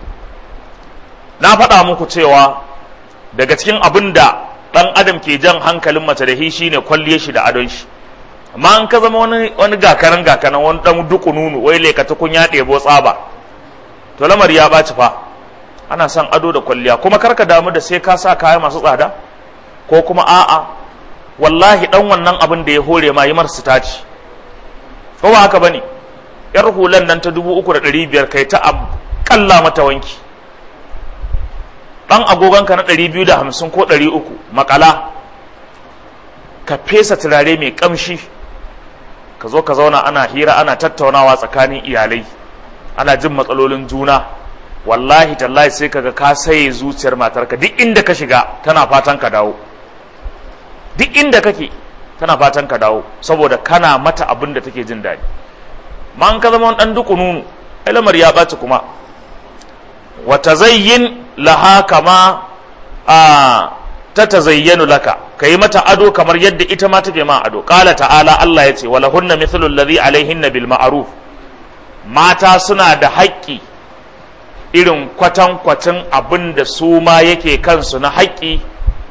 na faɗa muku cewa daga cikin abin da ɗan adam ke jan hankalin mace da shi shine kwalliyar shi da adon shi amma an ka zama wani wani gakaran gakanan wani ɗan duku nunu wai leka tukun ya ɗebo tsaba to lamari ya ɓaci fa ana son ado da kwalliya kuma karka damu da sai ka sa kaya masu tsada ko kuma a'a wallahi dan wannan abin da ya hore ma yi marsu taci ko ba haka bane yar hulan nan ta dubu uku da ɗari biyar kai ta kalla mata wanki dan agogonka na ɗari biyu da hamsin ko ɗari uku makala ka fesa turare mai kamshi ka zo ka zauna ana hira ana tattaunawa tsakanin iyalai ana jin matsalolin juna wallahi tallahi sai kaga ka saye zuciyar matarka duk inda ka shiga tana fatan ka dawo duk inda kake tana fatan ka dawo saboda kana mata abin da take jin daɗi ma an ka zama wani ɗan dukununu ai lamar ya ɓaci kuma wa tazayyin laha kama a ta tazayyanu laka kai mata ado kamar yadda ita ma take ma ado qala ta'ala Allah yace wala hunna mithlu alladhi alaihinna bil ma'ruf mata suna da haƙƙi irin kwatan kwatan abin da su ma yake kansu na haƙƙi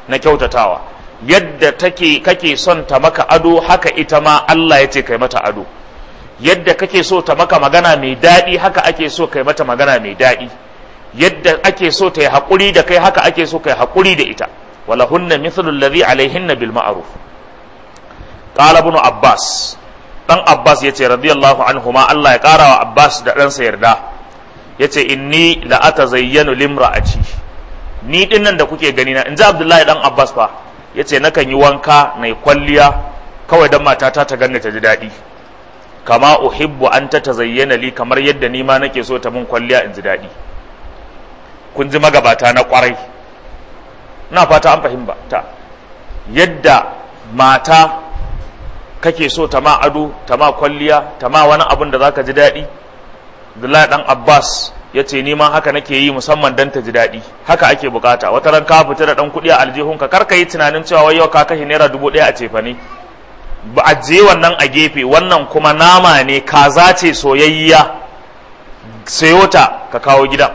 na kyautatawa. Yadda take kake son ta maka ado haka ita ma Allah ya ce kai mata ado. Yadda kake so ta maka magana mai daɗi haka ake so kai mata magana mai daɗi. Yadda ake so ta yi haƙuri da kai haka ake so kai haƙuri da ita. walahunna mithlu alladhi alaihinna bil ma'ruf. Qala ibn Abbas, dan Abbas yace radiyallahu anhuma, Allah ya ƙara wa Abbas da ɗansa yarda, yace inni la atazayyanu limra'ati, ni dinnan da kuke gani na, in ji Abdullahi dan Abbas fa, yace nakan yi wanka na kwalliya kawai dan matata ta ganni ta ji daɗi, kama uhibbu an ta tazayyana li, kamar yadda ni ma nake so ta mun kwalliya in ji daɗi. Kun ji magabata na ƙwarai, na fata an fahimta yadda mata kake so ta ma ado, ta ma kwalliya, ta ma wani abun da zaka ji daɗi. Abdullahi dan Abbas yace ni ma haka nake yi musamman dan ta ji daɗi, haka ake bukata. Wata ran ka fita da dan kuɗi a aljihunka, kar ka yi tunanin cewa wai yau ka kashe naira dubu ɗaya a cefane. Ba a je wannan a gefe, wannan kuma nama ne, kaza ce soyayya, sayo ta ka kawo gidan.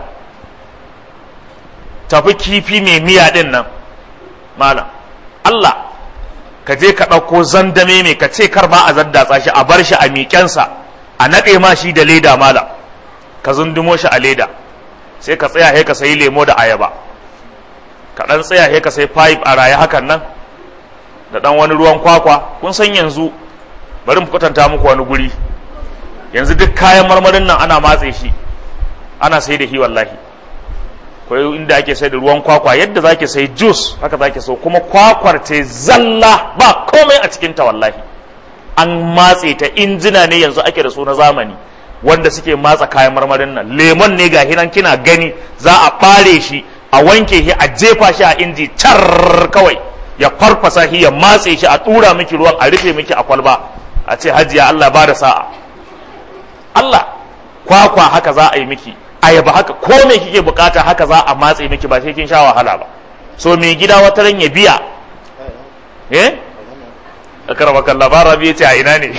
Tafi kifi mai miya din nan malam, Allah ka je ka ɗauko zandame mai, ka ce kar ma a zaddatsa shi, a bar shi a miƙensa, a naɗe ma shi da leda malam, ka zundumo shi a leda, sai ka tsaya he ka sayi lemo da ayaba, ka ɗan tsaya he ka sayi pipe a raye hakan nan da ɗan wani ruwan kwakwa. Kun san yanzu, bari mu kwatanta muku wani guri, yanzu duk kayan marmarin nan ana matse shi, ana sai da shi wallahi. Akwai inda ake sai da ruwan kwakwa, yadda zaki sai juice haka zaki so, kuma kwakwar ce zalla ba komai a cikin ta wallahi. An matse ta, injina ne yanzu ake da su na zamani wanda suke matsa kayan marmarin nan. Lemon ne ga hinan kina gani, za a ɓare shi, a wanke shi, a jefa shi a inji car kawai ya farfasa shi, ya matse shi, a tura miki ruwan, a rufe miki a kwalba, a ce hajiya Allah ba da sa'a. Allah, kwakwa haka za a yi miki, ayaba haka, ko me kike bukata haka za a matse miki, ba sai kin sha wahala ba. So me gida wata ran ya biya eh akaraba kallah ba rabi yace a ina ne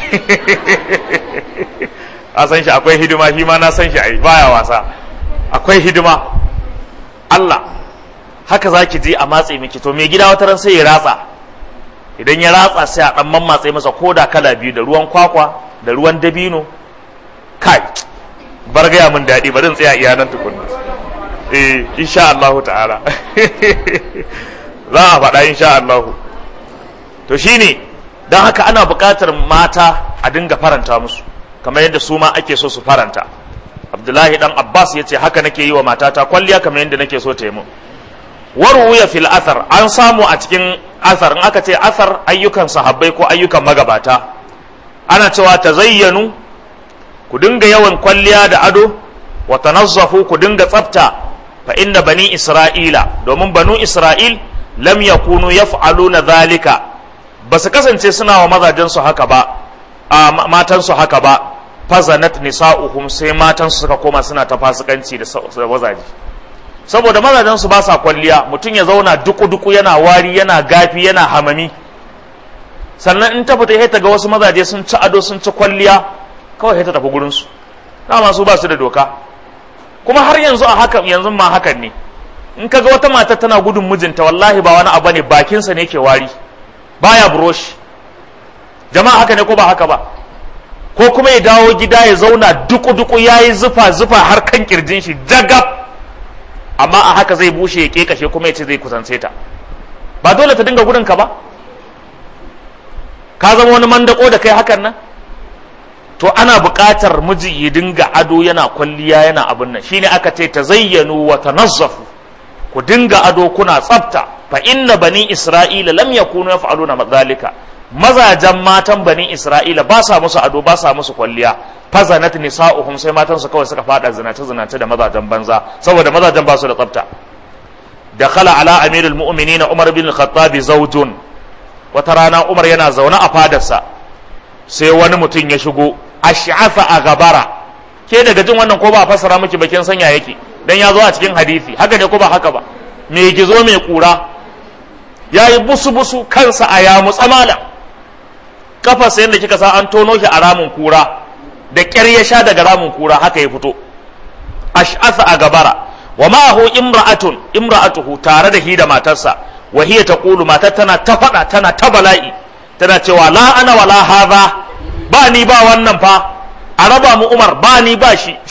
a san shi akwai hidima, shi ma na san shi ai baya wasa, akwai hidima. Allah, haka zaki je a matse miki. To me gida wata ran sai ya ratsa, idan ya ratsa sai a dan mammatse masa koda kala biyu, da ruwan kwakwa da ruwan dabino. Kai, bar gaya min daɗi, bari in tsaya iya nan tukunna. Eh, insha Allah ta'ala za a faɗa insha Allah. To shine, don haka ana buƙatar mata a dinga faranta musu, kamar yadda su ma ake so su faranta. Abdullahi dan Abbas ya ce haka nake yi wa matata kwalliya kamar yadda nake so ta yi mun. Waruya fil athar, an samu a cikin athar, in aka ce athar ayyukan sahabbai ko ayyukan magabata, ana cewa tazayyanu, ku dinga yawan kwalliya da ado, wa tanazzafu, ku dinga tsafta, fa inna bani isra'ila, domin banu isra'il lam yakunu yaf'aluna dhalika, basu kasance suna wa mazajen su haka ba, a matan su haka ba. Fazanat nisa'uhum, sai matan su suka koma suna ta fasikanci da mazaje, saboda mazajen su ba sa kwalliya. Mutum ya zauna duku duku, yana wari, yana gafi, yana hamami, sannan in ta fita sai ta ga wasu mazaje sun ci ado, sun ci kwalliya, kawai sai ta tafi gurin su. Dama su ba su da doka, kuma har yanzu a hakan, yanzu ma hakan ne. In kaga wata mata tana gudun mijinta, wallahi ba wani abu ne, bakinsa ne ke wari, baya buroshi. Jama'a haka ne ko ba haka ba? Ko kuma ya dawo gida ya zauna duku-duku, ya yi zufa-zufa har kan kirjin shi jagab, amma a haka zai bushe ya kekashe kuma ya ce zai kusance ta. Ba dole ta dinga gudunka ba? Ka zama wani mandako da kai hakan nan? To ana buƙatar miji ya dinga ado, yana kwalliya, yana abin nan. Shine aka ce tazayyanu wa tanazzafu, ku dinga ado kuna tsafta. Fa inna bani Isra'ila lam yakunu yaf'aluna dhalika, mazajen matan bani Isra'ila ba sa musu ado, ba sa musu kwalliya. Fazanat nisa'uhum, sai matan su kawai suka fada zinace zinace da mazajen banza, saboda mazajen ba su da tsafta. Dakhala ala amirul mu'minin Umar bin al-Khattab zawjun, wata rana Umar yana zaune a fadarsa, sai wani mutum ya shigo, ash'afa a gabara. Ke daga jin wannan ko ba fasara miki bakin sanya yake, dan ya zo a cikin hadisi, haka ne ko ba haka ba? Me gizo mai kura, yayi busu busu, kansa a ya mutsamala, kafa sai yadda kika sa an tono shi a ramin kura, da ƙyar ya sha daga ramin kura, haka ya fito. Ash'asa a gabara, wa ma'ahu imra'atun, imra'atuhu, tare da hi da matarsa, wa hiya taqulu matar tana ta fada tana ta bala'i tana cewa la ana wala hadha, ba ni ba wannan fa, a raba mu Umar, ba ni ba shi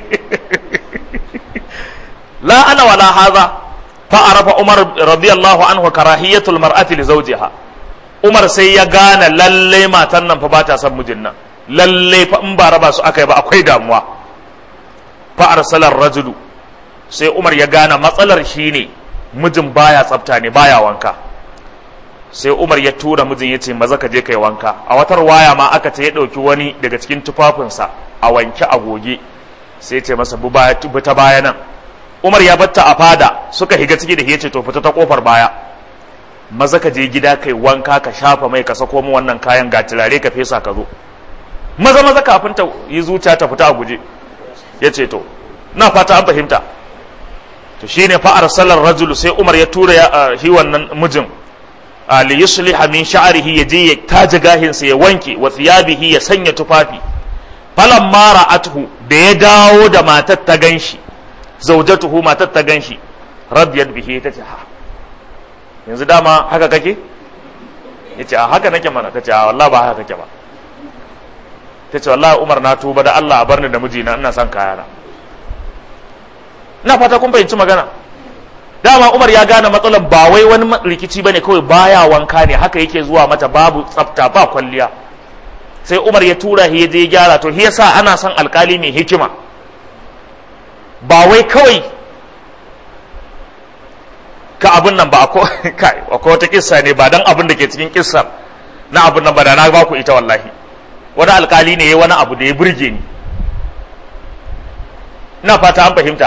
la ana wala hadha. fa arafa Umar radiyallahu anhu karahiyatul mar'ati li zawjiha. Umar sai ya gane lalle matan nan fa ba ta son mijin nan, lalle fa in ba raba su akai ba akwai damuwa. fa arsala ar-rajulu, sai Umar ya gane matsalar shine mijin baya tsafta ne, baya wanka. sai Umar ya tura mijin ya ce maza ka je kai wanka. A watar waya ma aka ce ya ɗauki wani daga cikin tufafinsa a wanke a goge, sai ya ce masa bu ta baya nan. Umar ya batta a fada, suka higa ciki da ya ce to fita ta kofar baya, maza ka je gida kai wanka ka shafa mai ka sako mu wannan kayan ga turare ka fesa ka zo maza maza kafin ta yi zuciya ta fita a guje. Ya ce to na fata an fahimta. to shine fa arsalar rajulu, sai Umar ya tura ya shi wannan mijin li yusliha min sha'rihi, yaje ya taje gahinsa ya wanke, wa thiyabihi ya sanya tufafi. falamma ra'atuhu, da ya dawo da matar ta ganshi, zaujatuhu matar ta ganshi, radiyat bihi, tace ha yanzu dama haka kake? Yace a haka nake mana. Tace a wallahi ba haka kake ba. Tace wallahi Umar na tuba da Allah a barni da mijina, ina son kayana. Ina fata kun fahimci magana. Dama Umar ya gane matsalan ba wai wani rikici bane, kawai baya wanka ne, haka yake zuwa mata babu tsafta ba kwalliya. Sai Umar ya tura shi ya je gyara. To shi yasa ana son alkali mai hikima, ba wai kawai ka abin nan ba ko kai ko wata kissa ne, ba dan abin da ke cikin kissar na abin nan ba da na ba ku ita wallahi. Wani alkali ne yayi wani abu da ya burge ni, ina fata an fahimta.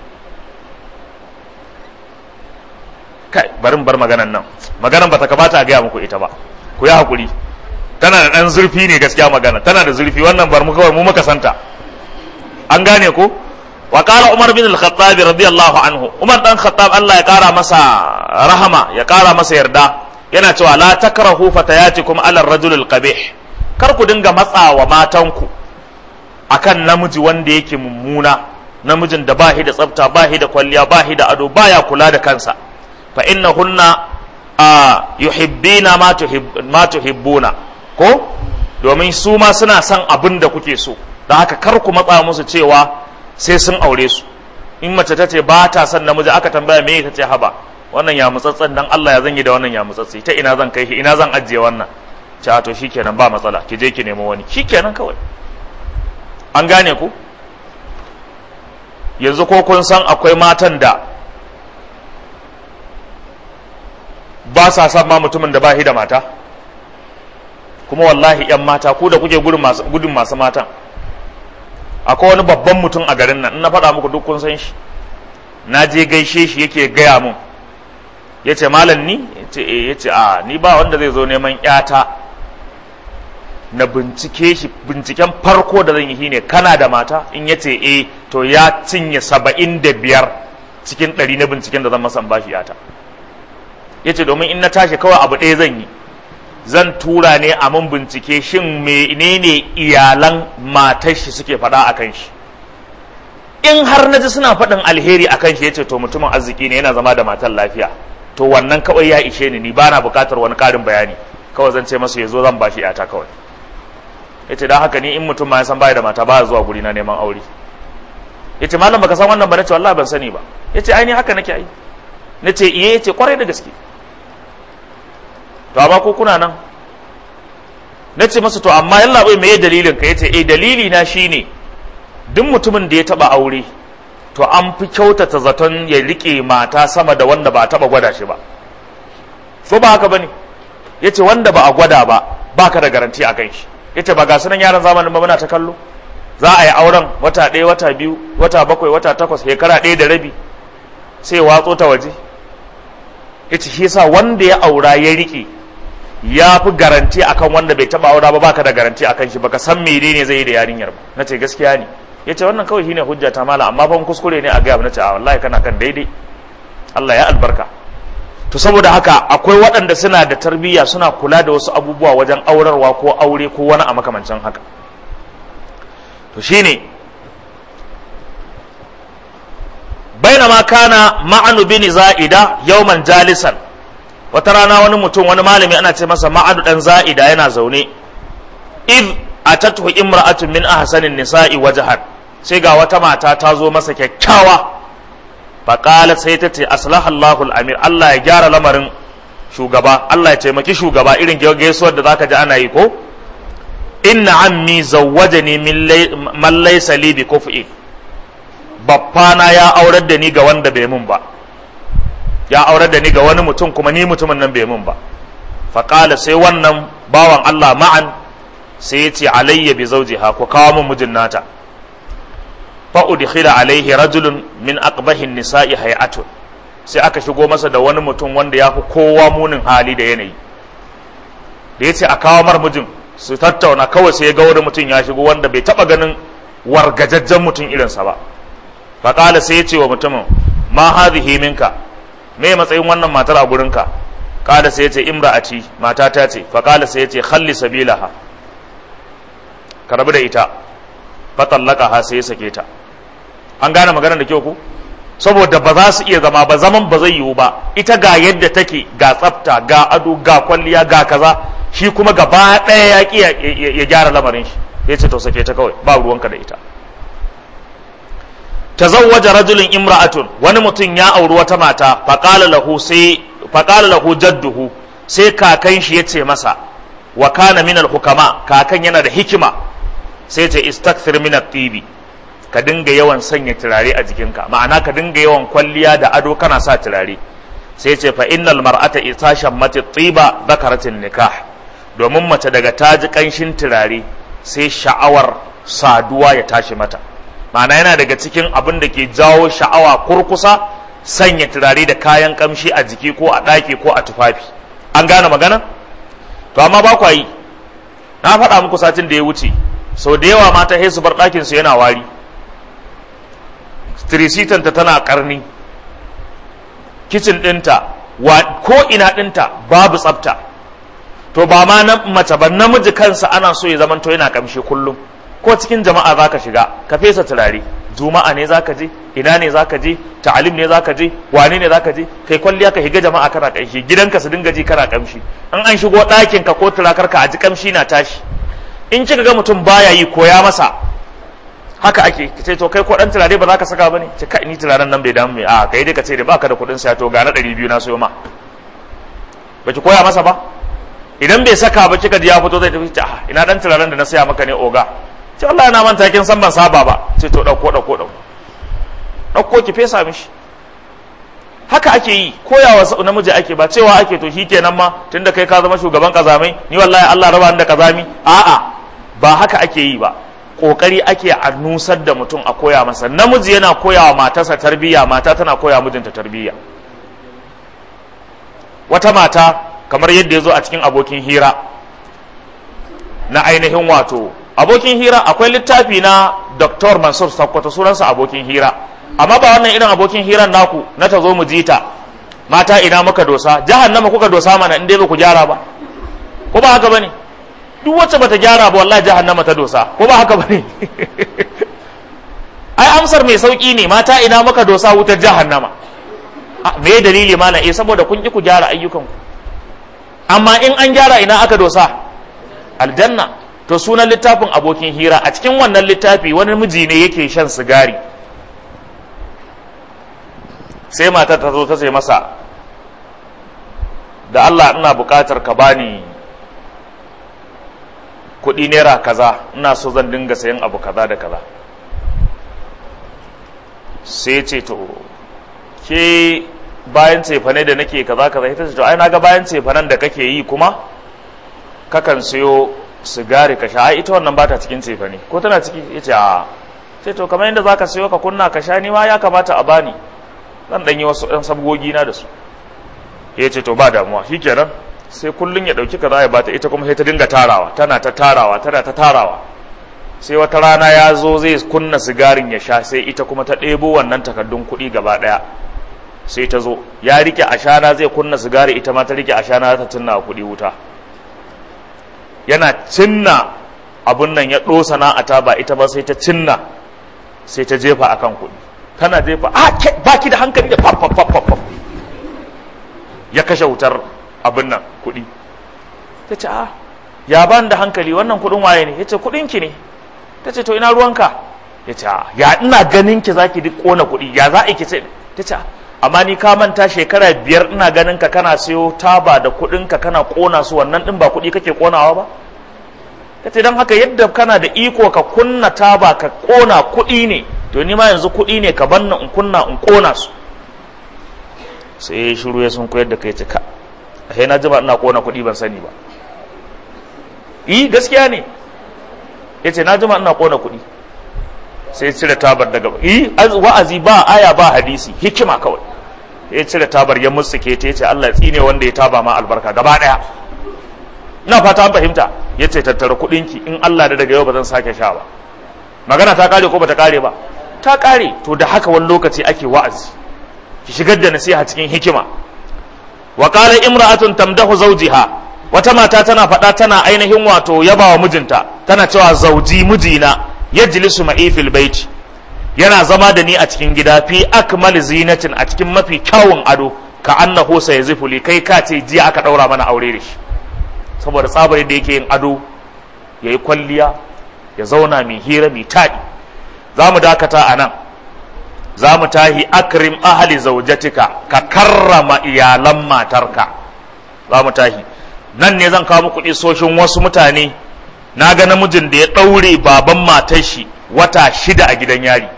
kai barin bar maganan nan, maganan ba ta kamata a gaya muku ita ba, ku yi hakuri, tana da ɗan zurfi ne gaskiya, magana tana da zurfi, wannan bar mu kawai mu muka santa, an gane ko. wa qala Umar bin al-Khattab radiyallahu anhu, Umar dan Khattab Allah ya kara masa rahama, ya kara masa yarda, yana cewa la takrahu fatayatikum ala ar-rajul al-qabih, kar ku dinga matsawa matanku akan namiji wanda yake mummuna, namijin da bahi da tsafta, bahi da kwalliya, bahi da ado, baya kula da kansa. fa innahunna yuhibbina ma tuhib ma tuhibbuna, ko domin su ma suna son abin da kuke so, don haka kar ku matsa musu cewa sai sun aure su. In mace ta ce ba ta son namiji, aka tambaya me ta ce haba wannan ya mutsatsen dan Allah ya zan yi da wannan ya mutsatsi, ta ina zan kai shi, ina zan ajiye wannan, ce to shikenan ba matsala, ki je ki nemo wani, shikenan kawai. An gane ku. Yanzu ko kun san akwai matan da ba sa son ma mutumin da ba shi da mata, kuma wallahi yan mata ku da kuke gudun masu gudun masu matan, akwai wani babban mutum a garin nan, in na faɗa muku duk kun san shi, na je gaishe shi yake gaya mun, ya ce malam ni, ya ce eh, ya ce a ni ba wanda zai zo neman ƴata na bincike shi, binciken farko da zan yi shine kana da mata, in ya ce eh to ya cinye saba'in da biyar cikin ɗari na binciken da zan masa ba shi ƴata. Ya ce domin in na tashi kawai abu ɗaya zan yi, zan tura ne a mun bincike shin menene iyalan matar shi suke faɗa a kan shi. In har na ji suna faɗin alheri a kan shi, ya ce to mutumin arziki ne, yana zama da matar lafiya, to wannan kawai ya ishe ni, ni ba na buƙatar wani ƙarin bayani, kawai zan ce masa ya zo zan ba shi ƴata kawai. Ya ce don haka ni in mutum ma ya san baya da mata ba zuwa guri na neman aure. Ya ce malam baka san wannan ba? Na ce wallahi ban sani ba. Ya ce ai ni haka nake ai. Na ce iye. Ya ce kwarai da gaske. To amma ko kuna nan? Na ce masa to amma yalla bai meye dalilin ka? Ya ce eh dalili na shine duk mutumin da ya taba aure to an fi kyautata zaton ya rike mata sama da wanda ba a taba gwada shi ba. So ba haka bane? Ya ce wanda ba a gwada ba baka da garanti a kan shi. Ya ce ba ga sunan yaran zamanin ba muna ta kallo, za a yi auren wata ɗaya wata biyu wata bakwai wata takwas shekara ɗaya da rabi sai watso ta waje. Ya ce shi yasa wanda ya aura ya rike ya fi garanti akan wanda bai taba aura ba, baka da garanti akan shi, baka san mene ne zai yi da yarinyar ba. Na ce gaskiya ne. Ya ce wannan kawai shine hujja ta mala, amma fa kuskure ne a gaya. Na ce a wallahi kana kan daidai, Allah ya albarka. To saboda haka akwai waɗanda suna da tarbiyya, suna kula da wasu abubuwa wajen aurarwa ko aure ko wani a makamancin haka. To shine bainama kana ma'anu bin za'ida yawman jalisan, wata rana wani mutum wani malami ana ce masa Ma'adu dan Za'ida yana zaune id atatuhu imra'atun min ahsanin nisa'i wajhan, sai ga wata mata ta zo masa kyakkyawa, faqala sai ta ce aslaha Allahu al-amir, Allah ya gyara lamarin shugaba, Allah ya taimaki shugaba, irin gaisuwar da zaka ji ana yi ko, inna ammi zawwajani min man laysa li bi kuf'i, baffana ya aurar da ni ga wanda bai mun ba, ya aurar da ni ga wani mutum kuma ni mutumin nan bai mun ba. faqala sai wannan bawan Allah Ma'an sai ya ce alayya bi zawjiha, ko kawo mun mijin nata. fa udkhila alayhi rajulun min aqbahin nisa'i hay'atun, sai aka shigo masa da wani mutum wanda ya fi kowa munin hali da yanayi. Da ya ce a kawo mar mijin su tattauna, kawai sai ya ga wani mutum ya shigo wanda bai taba ganin wargajajjen mutum irinsa ba. faƙala sai ya ce wa mutumin ma hadhihi minka, me matsayin wannan matar a gurinka? ƙala sai ya ce imra'ati, matata ce. faƙala sai ya ce khalli sabilaha, ka rabu da ita. fatallaqaha, sai ya sake ta. an gane maganar da kyau ku, saboda ba za su iya zama ba, zaman ba zai yiwu ba. ita ga yadda take, ga tsafta, ga ado, ga kwalliya, ga kaza, shi kuma gaba ɗaya ya ƙi ya gyara lamarin shi. ya ce to sake ta kawai, ba ruwanka da ita. tazawwaja rajulun imra'atun, wani mutum ya auri wata mata. faqala lahu sai faqala lahu jadduhu, sai kakan shi yace masa, wa kana min al-hukama, kakan yana da hikima, sai ce istakthir min at-tibi, ka dinga yawan sanya turare a jikinka, ma'ana ka dinga yawan kwalliya da ado kana sa turare. sai ce fa innal mar'ata itashan mati tiba zakaratin nikah, domin mace daga taji kanshin turare sai sha'awar saduwa ya tashi mata. ma'ana yana daga cikin abin da ke jawo sha'awa kurkusa, sanya turare da kayan kamshi a jiki ko a ɗaki ko a tufafi. an gane magana? to amma ba kwa yi. na faɗa muku satin da ya wuce, sau da yawa mata sai su bar ɗakin su yana wari, tirisitanta tana ƙarni, kicin ɗinta ko ina ɗinta babu tsafta. to ba ma na mace ba, namiji kansa ana so ya zamanto yana kamshi kullum. ko cikin jama'a zaka shiga ka fesa turare, juma'a ne zaka je, ina ne zaka je, ta'alim ne zaka je, wane ne zaka je, kai kwalliya ka higa jama'a kana kamshi, gidanka su dinga ji kana kamshi. an an shigo ɗakin ka ko turakar ka a ji kamshi na tashi. in kika ga mutum baya yi, koya masa. haka ake ce to kai ko dan turare ba za ka saka bane, ce kai ni turaren nan bai damu me, a kai dai ka ce da baka da kuɗin saya, to ga na ɗari biyu na sayo ma. baki koya masa ba? idan bai saka ba kika ji ya fito zai tafi, ce ah ina dan turaren da na saya maka ne oga, ce wallahi na manta kin san ban saba ba. ce to dauko dauko dauko dauko ki fesa mishi. haka ake yi, koyawa namiji ake, ba cewa ake to shikenan ma tunda kai ka zama shugaban kazamai ni wallahi Allah raba ni da kazami. a'a ba haka ake yi ba. kokari ake a nusar da mutum, a koya masa. namiji yana koyawa matarsa tarbiyya, mata tana koya mijinta tarbiyya. wata mata kamar yadda ya zo a cikin abokin hira na ainihin wato abokin hira, akwai littafi na Doktor Mansur Sakkwato sunansa abokin hira, amma ba wannan irin abokin hiran naku na ta zo mu ji ta mata ina muka dosa, jahannama kuka dosa mana in dai ba ku gyara ba, ko ba haka bane? duk wacce bata gyara ba wallahi jahannama ta dosa, ko ba haka bane? ai amsar mai sauki ne, mata ina muka dosa wutar jahannama. me dalili mana? eh saboda kun ki ku gyara ayyukanku. amma in an gyara ina aka dosa? aljanna. to sunan littafin abokin hira. a cikin wannan littafi wani miji ne yake shan sigari, sai matar ta zo ta ce masa da Allah ina buƙatar ka bani kuɗi naira kaza, ina so zan dinga sayan abu kaza da kaza. sai ce to ke bayan cefane da nake kaza kaza, ita ce to ai naga bayan cefanen da kake yi kuma kakan sayo sigari ka sha, ai ita wannan ba ta cikin cefane ko tana ciki? yace a. sai to kamar yadda zaka sayo ka kunna ka sha, ni ma ya kamata a bani, zan dan yi wasu ɗan sabgogi na da su. yace to ba damuwa, shikenan. sai kullun ya dauki kaza ya bata, ita kuma sai ta dinga tarawa, tana ta tarawa, tana ta tarawa. sai wata rana ya zo zai kunna sigarin ya sha, sai ita kuma ta ɗebo wannan takardun kuɗi gaba ɗaya. sai ta zo ya rike ashana zai kunna sigari, ita ma ta rike ashana ta tunna kuɗi wuta. yana cinna abun nan ya ɗosa na a taba, ita ba sai ta cinna, sai ta jefa akan kuɗi. tana jefa, a baki da hankali da faf faf faf, ya kashe wutar abin nan kuɗi. Ta ce a ya ban da hankali, wannan kuɗin waye ne? Ya ce kuɗinki ne. Ta ce to ina ruwanka? Ya ce ya ina ganin ki zaki duk kona kuɗi, ya za a ki ce? Ta ce amma ni ka manta shekara biyar ina ganin ka kana siyo taba da kuɗin ka kana kona su, wannan din ba kuɗi kake konawa ba? Ta ce don haka yadda kana da iko ka kunna taba ka kona kuɗi ne, to ni ma yanzu kuɗi ne ka banna in kunna in kona su. Sai ya shiru ya sun koyar da kai ce ka a na jima ina kona kuɗi ban sani ba. Yi gaskiya ne. Ya ce na jima ina kona kuɗi. Sai cire tabar daga yi wa'azi ba aya ba hadisi, hikima kawai. Ya cire tabar ya mutsuke ta, ya ce Allah tsine wanda ya taba ma albarka gaba daya. Ina fata an fahimta. Ya ce tattara kuɗinki, in Allah da daga yau ba zan sake sha ba. Magana ta kare ko ba ta kare ba? Ta kare. To da haka wani lokaci ake wa'azi, ki shigar da nasiha cikin hikima. Wa qala imra'atun tamdahu zawjiha, wata mata tana faɗa tana ainihin wato yabawa mijinta, tana cewa zauji mijina yajlisu ma'i fil baiti, yana zama da ni a cikin gida, fi akmal zinatin, a cikin mafi kyawun ado, ka annahu sayzifu li, kai ka ce jiya aka daura mana aure da shi. Saboda tsabar da yake yin ado, yayi kwalliya, ya zauna mai hira mai taɗi. Za mu dakata a nan, za mu tahi akrim ahli zaujatika, ka karrama iyalan matarka. Za mu tahi nan ne zan kawo muku isoshin wasu mutane. Na ga namijin da ya ɗaure baban matar shi wata shida a gidan yari.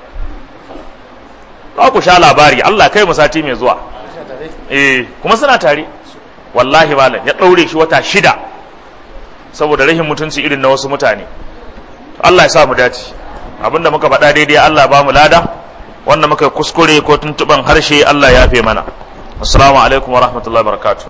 Za ku sha labari, Allah kai mu sati mai zuwa. Eh, kuma suna tare. Wallahi malam ya ɗaure shi wata shida saboda rahin mutunci irin na wasu mutane. Allah ya sa mu dace. Abinda muka faɗa daidai Allah ba mu lada, wanda muka kuskure ko tuntuban harshe Allah ya fe mana. Assalamu alaikum wa rahmatullahi wa barakatuh.